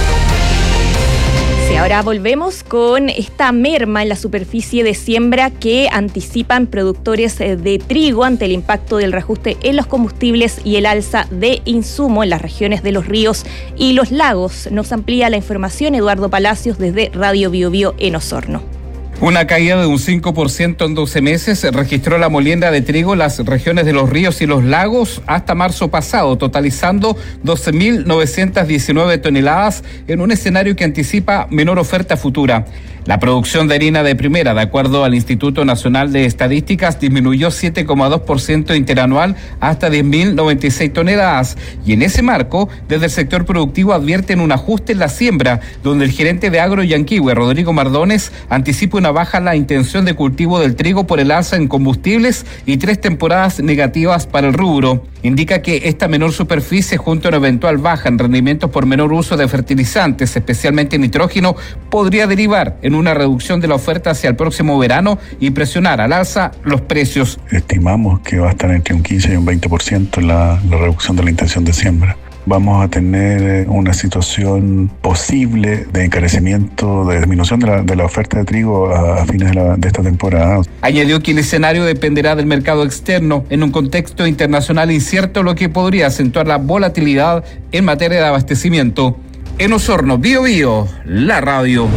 Sí, ahora volvemos con esta merma en la superficie de siembra que anticipan productores de trigo ante el impacto del reajuste en los combustibles y el alza de insumo en las regiones de los ríos y los lagos. Nos amplía la información Eduardo Palacios desde Radio Biobío en Osorno. Una caída de un 5% en 12 meses registró la molienda de trigo en las regiones de los ríos y los lagos hasta marzo pasado, totalizando 12.919 toneladas en un escenario que anticipa menor oferta futura. La producción de harina de primera, de acuerdo al Instituto Nacional de Estadísticas, disminuyó 7,2% interanual hasta 10.096 toneladas. Y en ese marco, desde el sector productivo advierten un ajuste en la siembra, donde el gerente de Agro Yanquihue, Rodrigo Mardones, anticipa una baja en la intención de cultivo del trigo por el alza en combustibles y 3 temporadas negativas para el rubro. Indica que esta menor superficie, junto a una eventual baja en rendimientos por menor uso de fertilizantes, especialmente nitrógeno, podría derivar en una reducción de la oferta hacia el próximo verano y presionar al alza los precios. Estimamos que va a estar entre un 15 y un 20% la reducción de la intención de siembra. Vamos a tener una situación posible de encarecimiento, de disminución de la oferta de trigo a fines de esta temporada. Añadió que el escenario dependerá del mercado externo en un contexto internacional incierto, lo que podría acentuar la volatilidad en materia de abastecimiento. En Osorno, Biobío, la radio.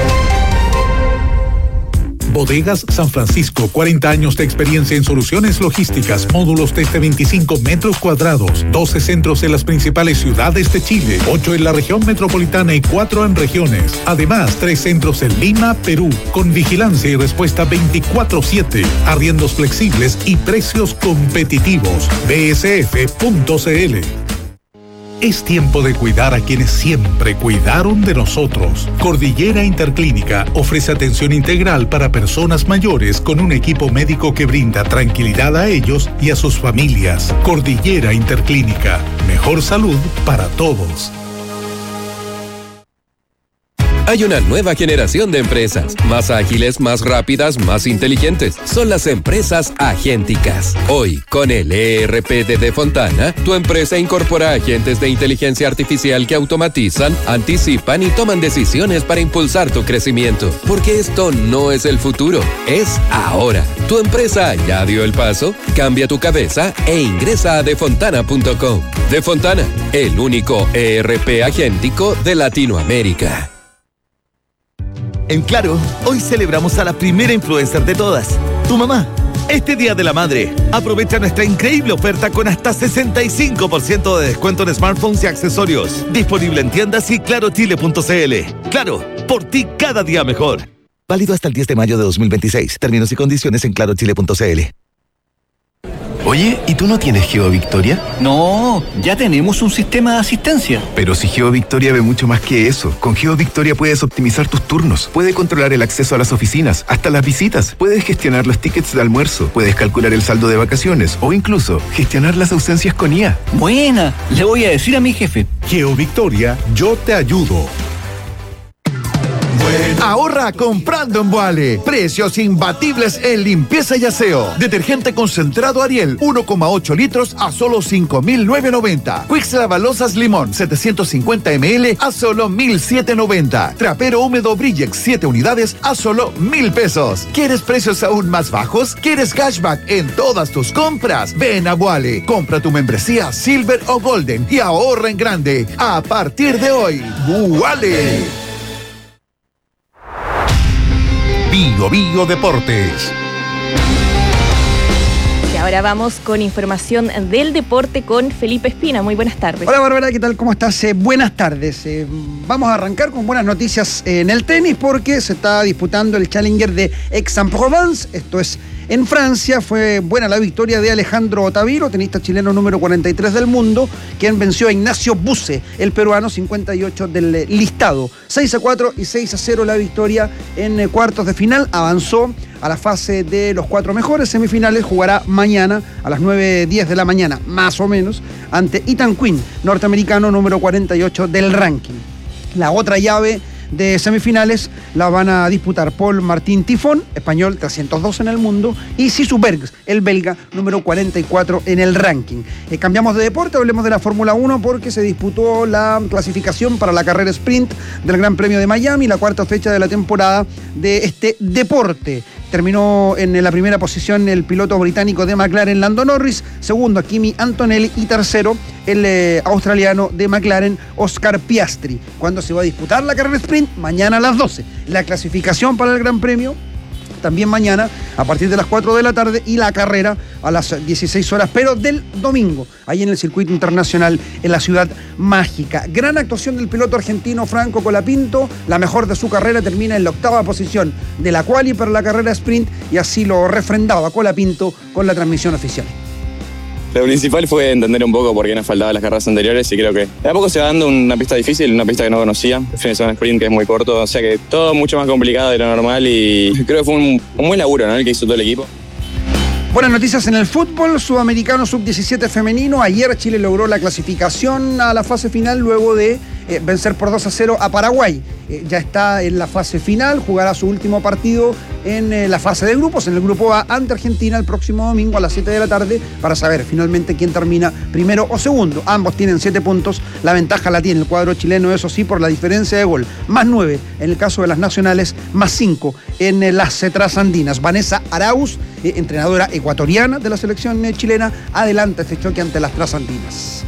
Bodegas San Francisco, 40 años de experiencia en soluciones logísticas, módulos desde 25 metros cuadrados, 12 centros en las principales ciudades de Chile, 8 en la región metropolitana y 4 en regiones. Además, 3 centros en Lima, Perú, con vigilancia y respuesta 24/7, arriendos flexibles y precios competitivos. bsf.cl. Es tiempo de cuidar a quienes siempre cuidaron de nosotros. Cordillera Interclínica ofrece atención integral para personas mayores con un equipo médico que brinda tranquilidad a ellos y a sus familias. Cordillera Interclínica, mejor salud para todos. Hay una nueva generación de empresas, más ágiles, más rápidas, más inteligentes. Son las empresas agénticas. Hoy, con el ERP de Defontana, tu empresa incorpora agentes de inteligencia artificial que automatizan, anticipan y toman decisiones para impulsar tu crecimiento. Porque esto no es el futuro, es ahora. ¿Tu empresa ya dio el paso? Cambia tu cabeza e ingresa a defontana.com. Defontana, el único ERP agéntico de Latinoamérica. En Claro, hoy celebramos a la primera influencer de todas, tu mamá. Este Día de la Madre, aprovecha nuestra increíble oferta con hasta 65% de descuento en smartphones y accesorios. Disponible en tiendas y clarochile.cl. Claro, por ti cada día mejor. Válido hasta el 10 de mayo de 2026. Términos y condiciones en clarochile.cl. Oye, ¿y tú no tienes GeoVictoria? No, ya tenemos un sistema de asistencia. Pero si GeoVictoria ve mucho más que eso. Con GeoVictoria puedes optimizar tus turnos, puedes controlar el acceso a las oficinas, hasta las visitas, puedes gestionar los tickets de almuerzo, puedes calcular el saldo de vacaciones o incluso gestionar las ausencias con IA. Buena, le voy a decir a mi jefe. GeoVictoria, yo te ayudo. Ahorra comprando en Boale. Precios imbatibles en limpieza y aseo. Detergente concentrado Ariel, 1,8 litros a solo 5.990. Quix Lavalosas Limón, 750 ml a solo 1.790. Trapero húmedo Brillex, 7 unidades a solo 1.000 pesos. ¿Quieres precios aún más bajos? ¿Quieres cashback en todas tus compras? Ven a Boale. Compra tu membresía Silver o Golden y ahorra en grande. A partir de hoy, Boale. Bio Deportes. Y ahora vamos con información del deporte con Felipe Espina. Muy buenas tardes. Hola Bárbara, ¿qué tal? ¿Cómo estás? Buenas tardes. Vamos a arrancar con buenas noticias en el tenis porque se está disputando el Challenger de Aix-en-Provence. Esto es en Francia. Fue buena la victoria de Alejandro Otaviro, tenista chileno número 43 del mundo, quien venció a Ignacio Buse, el peruano 58 del listado. 6-4 y 6-0 la victoria en cuartos de final. Avanzó a la fase de los 4 mejores semifinales. Jugará mañana a las 9:10 de la mañana, más o menos, ante Ethan Quinn, norteamericano número 48 del ranking. La otra llave de semifinales la van a disputar Paul Martín Tifón, español 302 en el mundo, y Sisu Bergs, el belga número 44 en el ranking. Cambiamos de deporte, hablemos de la Fórmula 1 porque se disputó la clasificación para la carrera sprint del Gran Premio de Miami, la cuarta fecha de la temporada de este deporte. Terminó en la primera posición el piloto británico de McLaren, Lando Norris, segundo Kimi Antonelli y tercero el australiano de McLaren, Oscar Piastri. ¿Cuándo se va a disputar la carrera sprint? Mañana a las 12. La clasificación para el Gran Premio también mañana a partir de las 4 de la tarde y la carrera a las 16 horas, pero del domingo, ahí en el circuito internacional en la Ciudad Mágica. Gran actuación del piloto argentino Franco Colapinto, la mejor de su carrera, termina en la 8ª posición de la quali para la carrera sprint y así lo refrendaba Colapinto con la transmisión oficial. Lo principal fue entender un poco por qué nos faltaban las carreras anteriores y creo que de a poco se va dando una pista difícil, una pista que no conocía. El fin de semana sprint que es muy corto, o sea que todo mucho más complicado de lo normal y creo que fue un buen laburo, ¿no? El que hizo todo el equipo. Buenas noticias en el fútbol sudamericano sub-17 femenino. Ayer Chile logró la clasificación a la fase final luego de vencer por 2-0 a Paraguay. Ya está en la fase final, jugará su último partido en la fase de grupos, en el grupo A, ante Argentina el próximo domingo a las 7 de la tarde para saber finalmente quién termina primero o segundo. Ambos tienen 7 puntos, la ventaja la tiene el cuadro chileno, eso sí, por la diferencia de gol. Más 9 en el caso de las nacionales, más 5 en las trasandinas. Vanessa Arauz, entrenadora ecuatoriana de la selección chilena, adelanta este choque ante las trasandinas.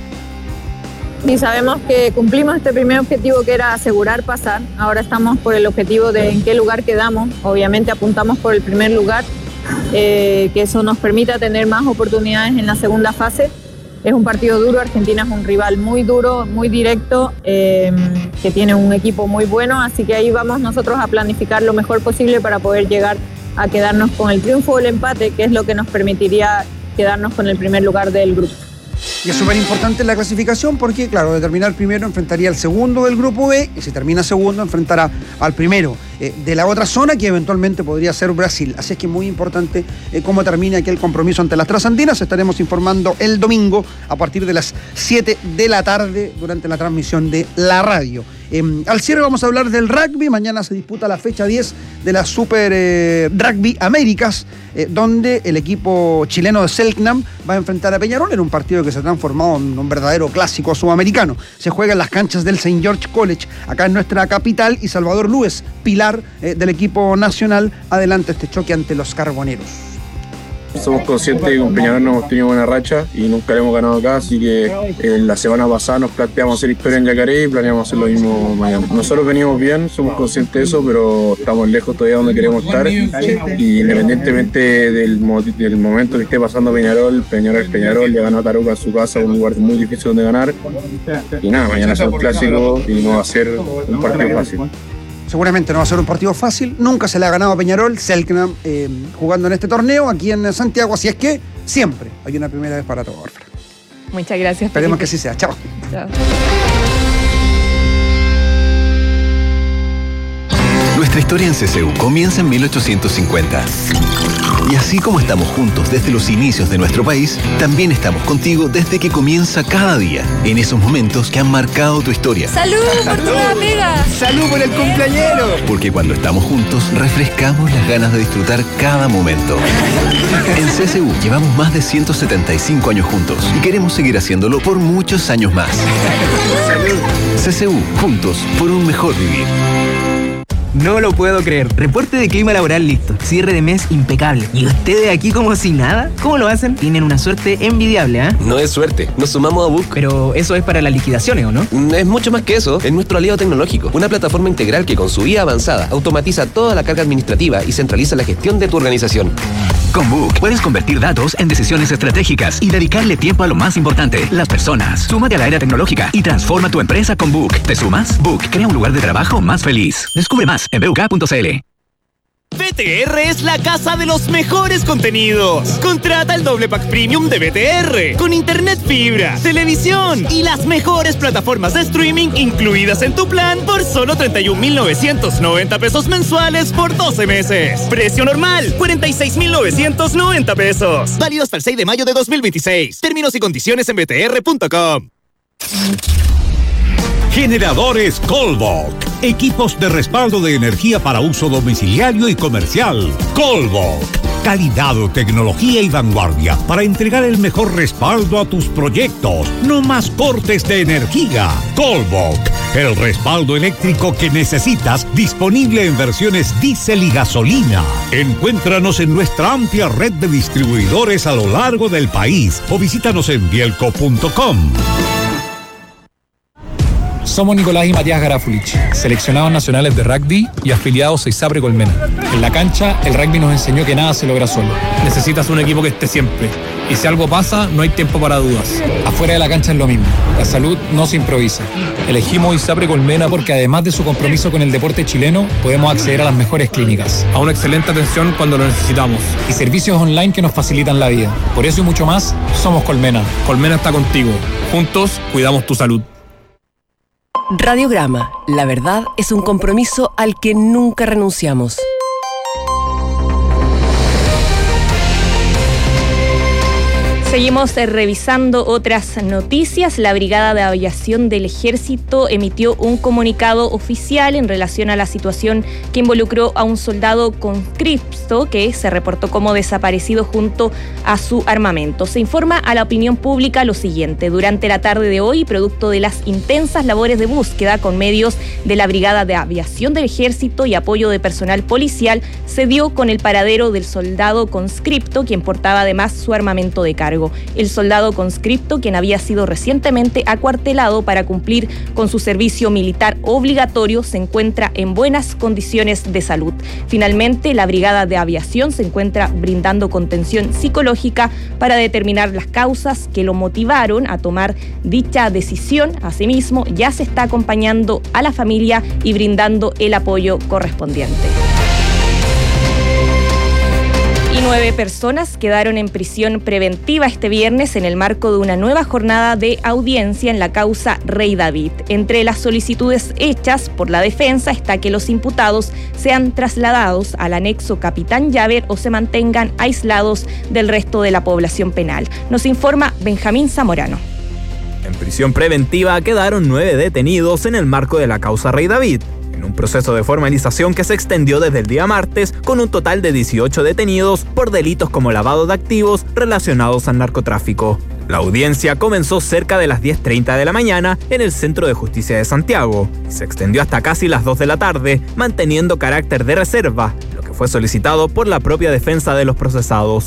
Y sabemos que cumplimos este primer objetivo que era asegurar pasar. Ahora estamos por el objetivo de en qué lugar quedamos. Obviamente apuntamos por el primer lugar, que eso nos permita tener más oportunidades en la segunda fase. Es un partido duro, Argentina es un rival muy duro, muy directo, que tiene un equipo muy bueno, así que ahí vamos nosotros a planificar lo mejor posible para poder llegar a quedarnos con el triunfo o el empate, que es lo que nos permitiría quedarnos con el primer lugar del grupo. Y es súper importante la clasificación porque, claro, de terminar primero enfrentaría al segundo del grupo B y si termina segundo enfrentará al primero de la otra zona que eventualmente podría ser Brasil. Así es que es muy importante cómo termina aquel compromiso ante las trasandinas. Estaremos informando el domingo a partir de las 7 de la tarde durante la transmisión de la radio. Al cierre vamos a hablar del rugby. Mañana se disputa la fecha 10 de la Super Rugby Américas, donde el equipo chileno de Selknam va a enfrentar a Peñarol en un partido que se ha transformado en un verdadero clásico sudamericano. Se juega en las canchas del St. George College, acá en nuestra capital, y Salvador Lúez, pilar del equipo nacional, adelanta este choque ante los carboneros. Somos conscientes que con Peñarol no hemos tenido buena racha y nunca le hemos ganado acá, así que la semana pasada nos planteamos hacer historia en Yacaré y planeamos hacer lo mismo mañana. Nosotros venimos bien, somos conscientes de eso, pero estamos lejos todavía donde queremos estar y independientemente del momento que esté pasando Peñarol le ganó a Tarouca en su casa, un lugar muy difícil donde ganar y nada, mañana es un clásico y no va a ser un partido fácil. Seguramente no va a ser un partido fácil, nunca se le ha ganado a Peñarol, Selknam jugando en este torneo aquí en Santiago, así es que siempre hay una primera vez para todo. Muchas gracias. Esperemos que así sea. Chao. Chao. Nuestra historia en CCU comienza en 1850. Y así como estamos juntos desde los inicios de nuestro país, también estamos contigo desde que comienza cada día, en esos momentos que han marcado tu historia. ¡Salud por tu amiga! ¡Salud por el cumpleañero! Porque cuando estamos juntos, refrescamos las ganas de disfrutar cada momento. En CCU llevamos más de 175 años juntos y queremos seguir haciéndolo por muchos años más. ¡Salud! CCU, juntos por un mejor vivir. No lo puedo creer. Reporte de clima laboral listo. Cierre de mes impecable. ¿Y ustedes aquí como si nada? ¿Cómo lo hacen? Tienen una suerte envidiable, ¿eh? No es suerte. Nos sumamos a Book. Pero eso es para las liquidaciones, ¿o no? Es mucho más que eso. Es nuestro aliado tecnológico. Una plataforma integral que con su IA avanzada automatiza toda la carga administrativa y centraliza la gestión de tu organización. Con Book puedes convertir datos en decisiones estratégicas y dedicarle tiempo a lo más importante, las personas. Súmate a la era tecnológica y transforma tu empresa con Book. ¿Te sumas? Book crea un lugar de trabajo más feliz. Descubre más en buk.cl. BTR es la casa de los mejores contenidos. Contrata el doble pack premium de BTR con internet fibra, televisión y las mejores plataformas de streaming incluidas en tu plan por solo 31,990 pesos mensuales por 12 meses. Precio normal, 46,990 pesos. Válido hasta el 6 de mayo de 2026. Términos y condiciones en btr.com. Generadores Colbok. Equipos de respaldo de energía para uso domiciliario y comercial. Colbok. Calidad, tecnología y vanguardia para entregar el mejor respaldo a tus proyectos. No más cortes de energía. Colbok. El respaldo eléctrico que necesitas, disponible en versiones diésel y gasolina. Encuéntranos en nuestra amplia red de distribuidores a lo largo del país o visítanos en bielco.com. Somos Nicolás y Matías Garafulich, seleccionados nacionales de rugby y afiliados a ISAPRE Colmena. En la cancha, el rugby nos enseñó que nada se logra solo. Necesitas un equipo que esté siempre. Y si algo pasa, no hay tiempo para dudas. Afuera de la cancha es lo mismo. La salud no se improvisa. Elegimos ISAPRE Colmena porque además de su compromiso con el deporte chileno, podemos acceder a las mejores clínicas, a una excelente atención cuando lo necesitamos y servicios online que nos facilitan la vida. Por eso y mucho más, somos Colmena. Colmena está contigo. Juntos, cuidamos tu salud. Radiograma, la verdad es un compromiso al que nunca renunciamos. Seguimos revisando otras noticias. La Brigada de Aviación del Ejército emitió un comunicado oficial en relación a la situación que involucró a un soldado conscripto que se reportó como desaparecido junto a su armamento. Se informa a la opinión pública lo siguiente. Durante la tarde de hoy, producto de las intensas labores de búsqueda con medios de la Brigada de Aviación del Ejército y apoyo de personal policial, se dio con el paradero del soldado conscripto, quien portaba además su armamento de cargo. El soldado conscripto, quien había sido recientemente acuartelado para cumplir con su servicio militar obligatorio, se encuentra en buenas condiciones de salud. Finalmente, la Brigada de Aviación se encuentra brindando contención psicológica para determinar las causas que lo motivaron a tomar dicha decisión. Asimismo, ya se está acompañando a la familia y brindando el apoyo correspondiente. 9 personas quedaron en prisión preventiva este viernes en el marco de una nueva jornada de audiencia en la causa Rey David. Entre las solicitudes hechas por la defensa está que los imputados sean trasladados al anexo Capitán Llaver o se mantengan aislados del resto de la población penal. Nos informa Benjamín Zamorano. En prisión preventiva quedaron 9 detenidos en el marco de la causa Rey David, en un proceso de formalización que se extendió desde el día martes con un total de 18 detenidos por delitos como lavado de activos relacionados al narcotráfico. La audiencia comenzó cerca de las 10:30 de la mañana en el Centro de Justicia de Santiago y se extendió hasta casi las 2 de la tarde, manteniendo carácter de reserva, lo que fue solicitado por la propia defensa de los procesados.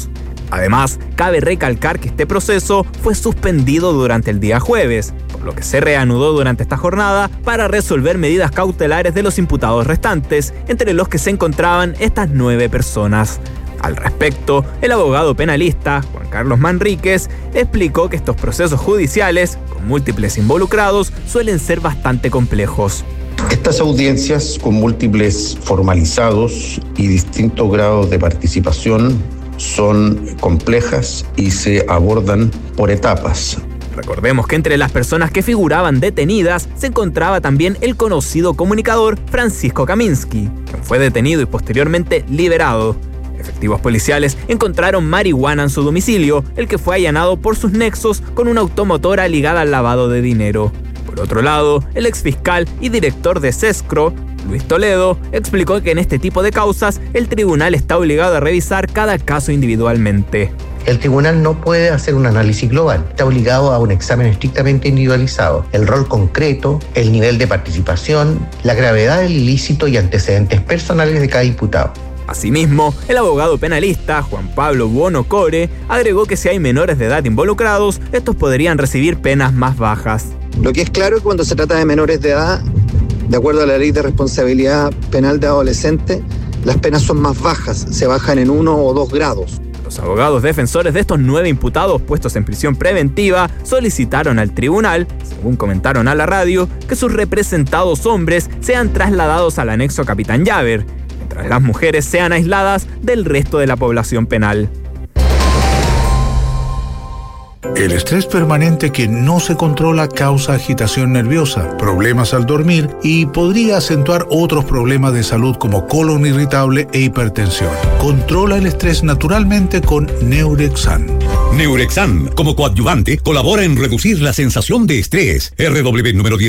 Además, cabe recalcar que este proceso fue suspendido durante el día jueves, por lo que se reanudó durante esta jornada para resolver medidas cautelares de los imputados restantes, entre los que se encontraban estas 9 personas. Al respecto, el abogado penalista, Juan Carlos Manríquez, explicó que estos procesos judiciales, con múltiples involucrados, suelen ser bastante complejos. Estas audiencias, con múltiples formalizados y distintos grados de participación, son complejas y se abordan por etapas. Recordemos que entre las personas que figuraban detenidas se encontraba también el conocido comunicador Francisco Kaminsky, quien fue detenido y posteriormente liberado. Efectivos policiales encontraron marihuana en su domicilio, el que fue allanado por sus nexos con una automotora ligada al lavado de dinero. Por otro lado, el exfiscal y director de SESCRO, Luis Toledo, explicó que en este tipo de causas el tribunal está obligado a revisar cada caso individualmente. El tribunal no puede hacer un análisis global, está obligado a un examen estrictamente individualizado. El rol concreto, el nivel de participación, la gravedad del ilícito y antecedentes personales de cada imputado. Asimismo, el abogado penalista Juan Pablo Buono Core agregó que si hay menores de edad involucrados, estos podrían recibir penas más bajas. Lo que es claro es que cuando se trata de menores de edad, de acuerdo a la ley de responsabilidad penal de adolescentes, las penas son más bajas, se bajan en 1 o 2 grados. Los abogados defensores de estos 9 imputados puestos en prisión preventiva solicitaron al tribunal, según comentaron a la radio, que sus representados hombres sean trasladados al anexo Capitán Llaver, mientras las mujeres sean aisladas del resto de la población penal. El estrés permanente que no se controla causa agitación nerviosa, problemas al dormir y podría acentuar otros problemas de salud como colon irritable e hipertensión. Controla el estrés naturalmente con Neurexan. Neurexan, como coadyuvante, colabora en reducir la sensación de estrés. RW número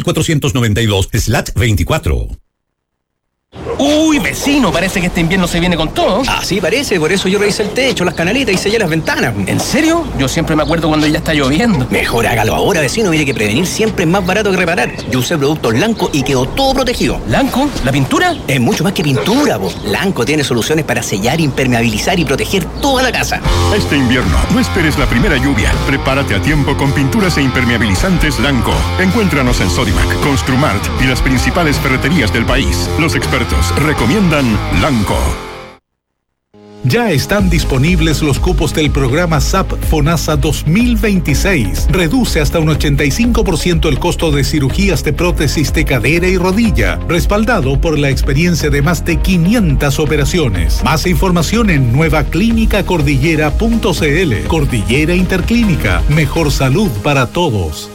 18492/24. Uy, vecino, parece que este invierno se viene con todo. Ah, sí, parece, por eso yo revisé el techo, las canaletas y sellé las ventanas. ¿En serio? Yo siempre me acuerdo cuando ya está lloviendo. Mejor hágalo ahora, vecino, mire que prevenir siempre es más barato que reparar. Yo usé productos Lanco y quedó todo protegido. ¿Lanco? ¿La pintura? Es mucho más que pintura, po. Lanco tiene soluciones para sellar, impermeabilizar y proteger toda la casa. Este invierno, no esperes la primera lluvia. Prepárate a tiempo con pinturas e impermeabilizantes Lanco. Encuéntranos en Sodimac, Construmart y las principales ferreterías del país. Los expertos recomiendan Lanco. Ya están disponibles los cupos del programa SAP FONASA 2026. Reduce hasta un 85% el costo de cirugías de prótesis de cadera y rodilla, respaldado por la experiencia de más de 500 operaciones. Más información en nuevaclínicacordillera.cl. Cordillera Interclínica, mejor salud para todos.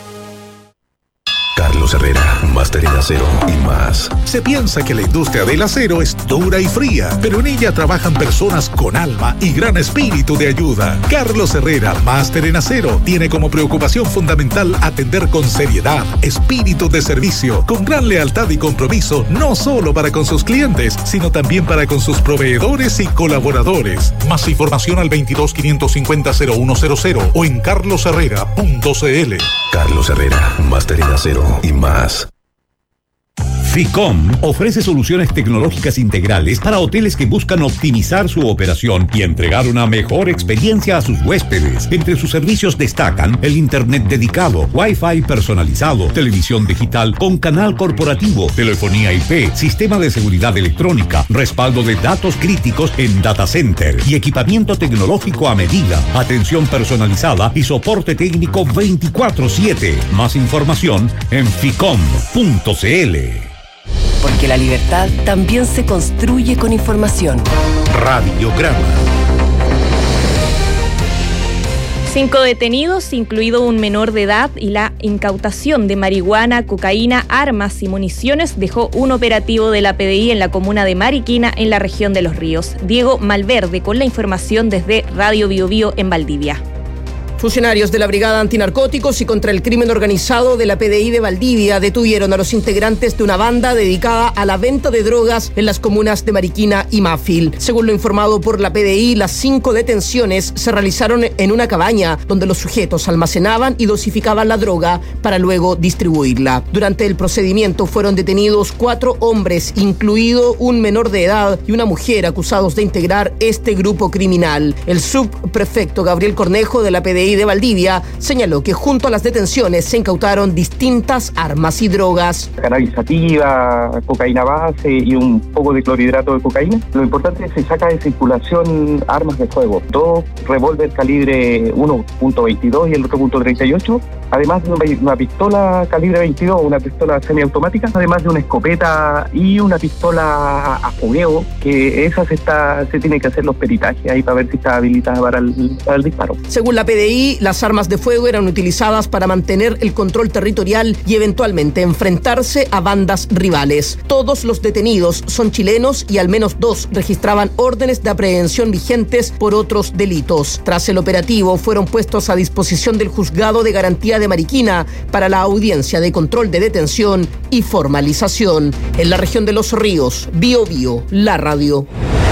Carlos Herrera, máster en acero y más. Se piensa que la industria del acero es dura y fría, pero en ella trabajan personas con alma y gran espíritu de ayuda. Carlos Herrera, máster en acero, tiene como preocupación fundamental atender con seriedad, espíritu de servicio, con gran lealtad y compromiso, no solo para con sus clientes, sino también para con sus proveedores y colaboradores. Más información al 22-550-0100 o en carlosherrera.cl. Carlos Herrera, máster en acero y más. FICOM ofrece soluciones tecnológicas integrales para hoteles que buscan optimizar su operación y entregar una mejor experiencia a sus huéspedes. Entre sus servicios destacan el internet dedicado, Wi-Fi personalizado, televisión digital con canal corporativo, telefonía IP, sistema de seguridad electrónica, respaldo de datos críticos en data center y equipamiento tecnológico a medida, atención personalizada y soporte técnico 24/7. Más información en ficom.cl. Porque la libertad también se construye con información. Radiograma. 5 detenidos, incluido un menor de edad, y la incautación de marihuana, cocaína, armas y municiones dejó un operativo de la PDI en la comuna de Mariquina, en la región de Los Ríos. Diego Malverde con la información desde Radio Biobío en Valdivia. Funcionarios de la Brigada Antinarcóticos y contra el Crimen Organizado de la PDI de Valdivia detuvieron a los integrantes de una banda dedicada a la venta de drogas en las comunas de Mariquina y Mafil. Según lo informado por la PDI, las 5 detenciones se realizaron en una cabaña donde los sujetos almacenaban y dosificaban la droga para luego distribuirla. Durante el procedimiento fueron detenidos 4 hombres, incluido un menor de edad y una mujer, acusados de integrar este grupo criminal. El subprefecto Gabriel Cornejo de la PDI de Valdivia señaló que junto a las detenciones se incautaron distintas armas y drogas. Cannabis sativa, cocaína base y un poco de clorhidrato de cocaína. Lo importante es que se saca de circulación armas de fuego, 2 revólver calibre 1.22 y el otro .38, además de una pistola calibre 22, una pistola semiautomática, además de una escopeta y una pistola a fogueo, que esa se tiene que hacer los peritajes ahí para ver si está habilitada para el disparo. Según la PDI, las armas de fuego eran utilizadas para mantener el control territorial y eventualmente enfrentarse a bandas rivales. Todos los detenidos son chilenos y al menos 2 registraban órdenes de aprehensión vigentes por otros delitos. Tras el operativo, fueron puestos a disposición del Juzgado de Garantía de Mariquina para la audiencia de control de detención y formalización. En la región de Los Ríos, Biobío, la radio.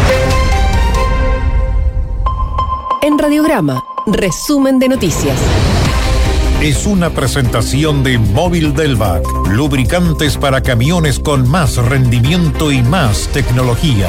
En Radiograma, resumen de noticias. Es una presentación de Móvil Delvac, lubricantes para camiones con más rendimiento y más tecnología.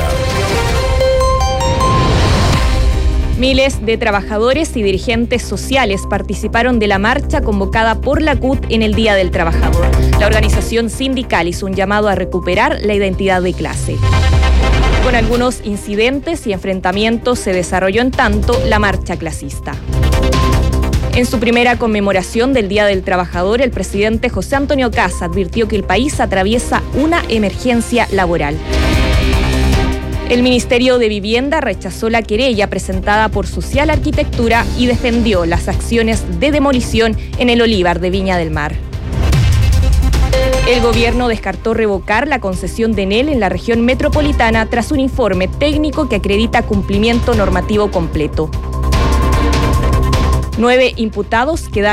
Miles de trabajadores y dirigentes sociales participaron de la marcha convocada por la CUT en el Día del Trabajador. La organización sindical hizo un llamado a recuperar la identidad de clase. Con algunos incidentes y enfrentamientos se desarrolló en tanto la marcha clasista. En su primera conmemoración del Día del Trabajador, el presidente José Antonio Kast advirtió que el país atraviesa una emergencia laboral. El Ministerio de Vivienda rechazó la querella presentada por Social Arquitectura y defendió las acciones de demolición en el Olivar de Viña del Mar. El gobierno descartó revocar la concesión de Enel en la región metropolitana tras un informe técnico que acredita cumplimiento normativo completo. 9 imputados quedaron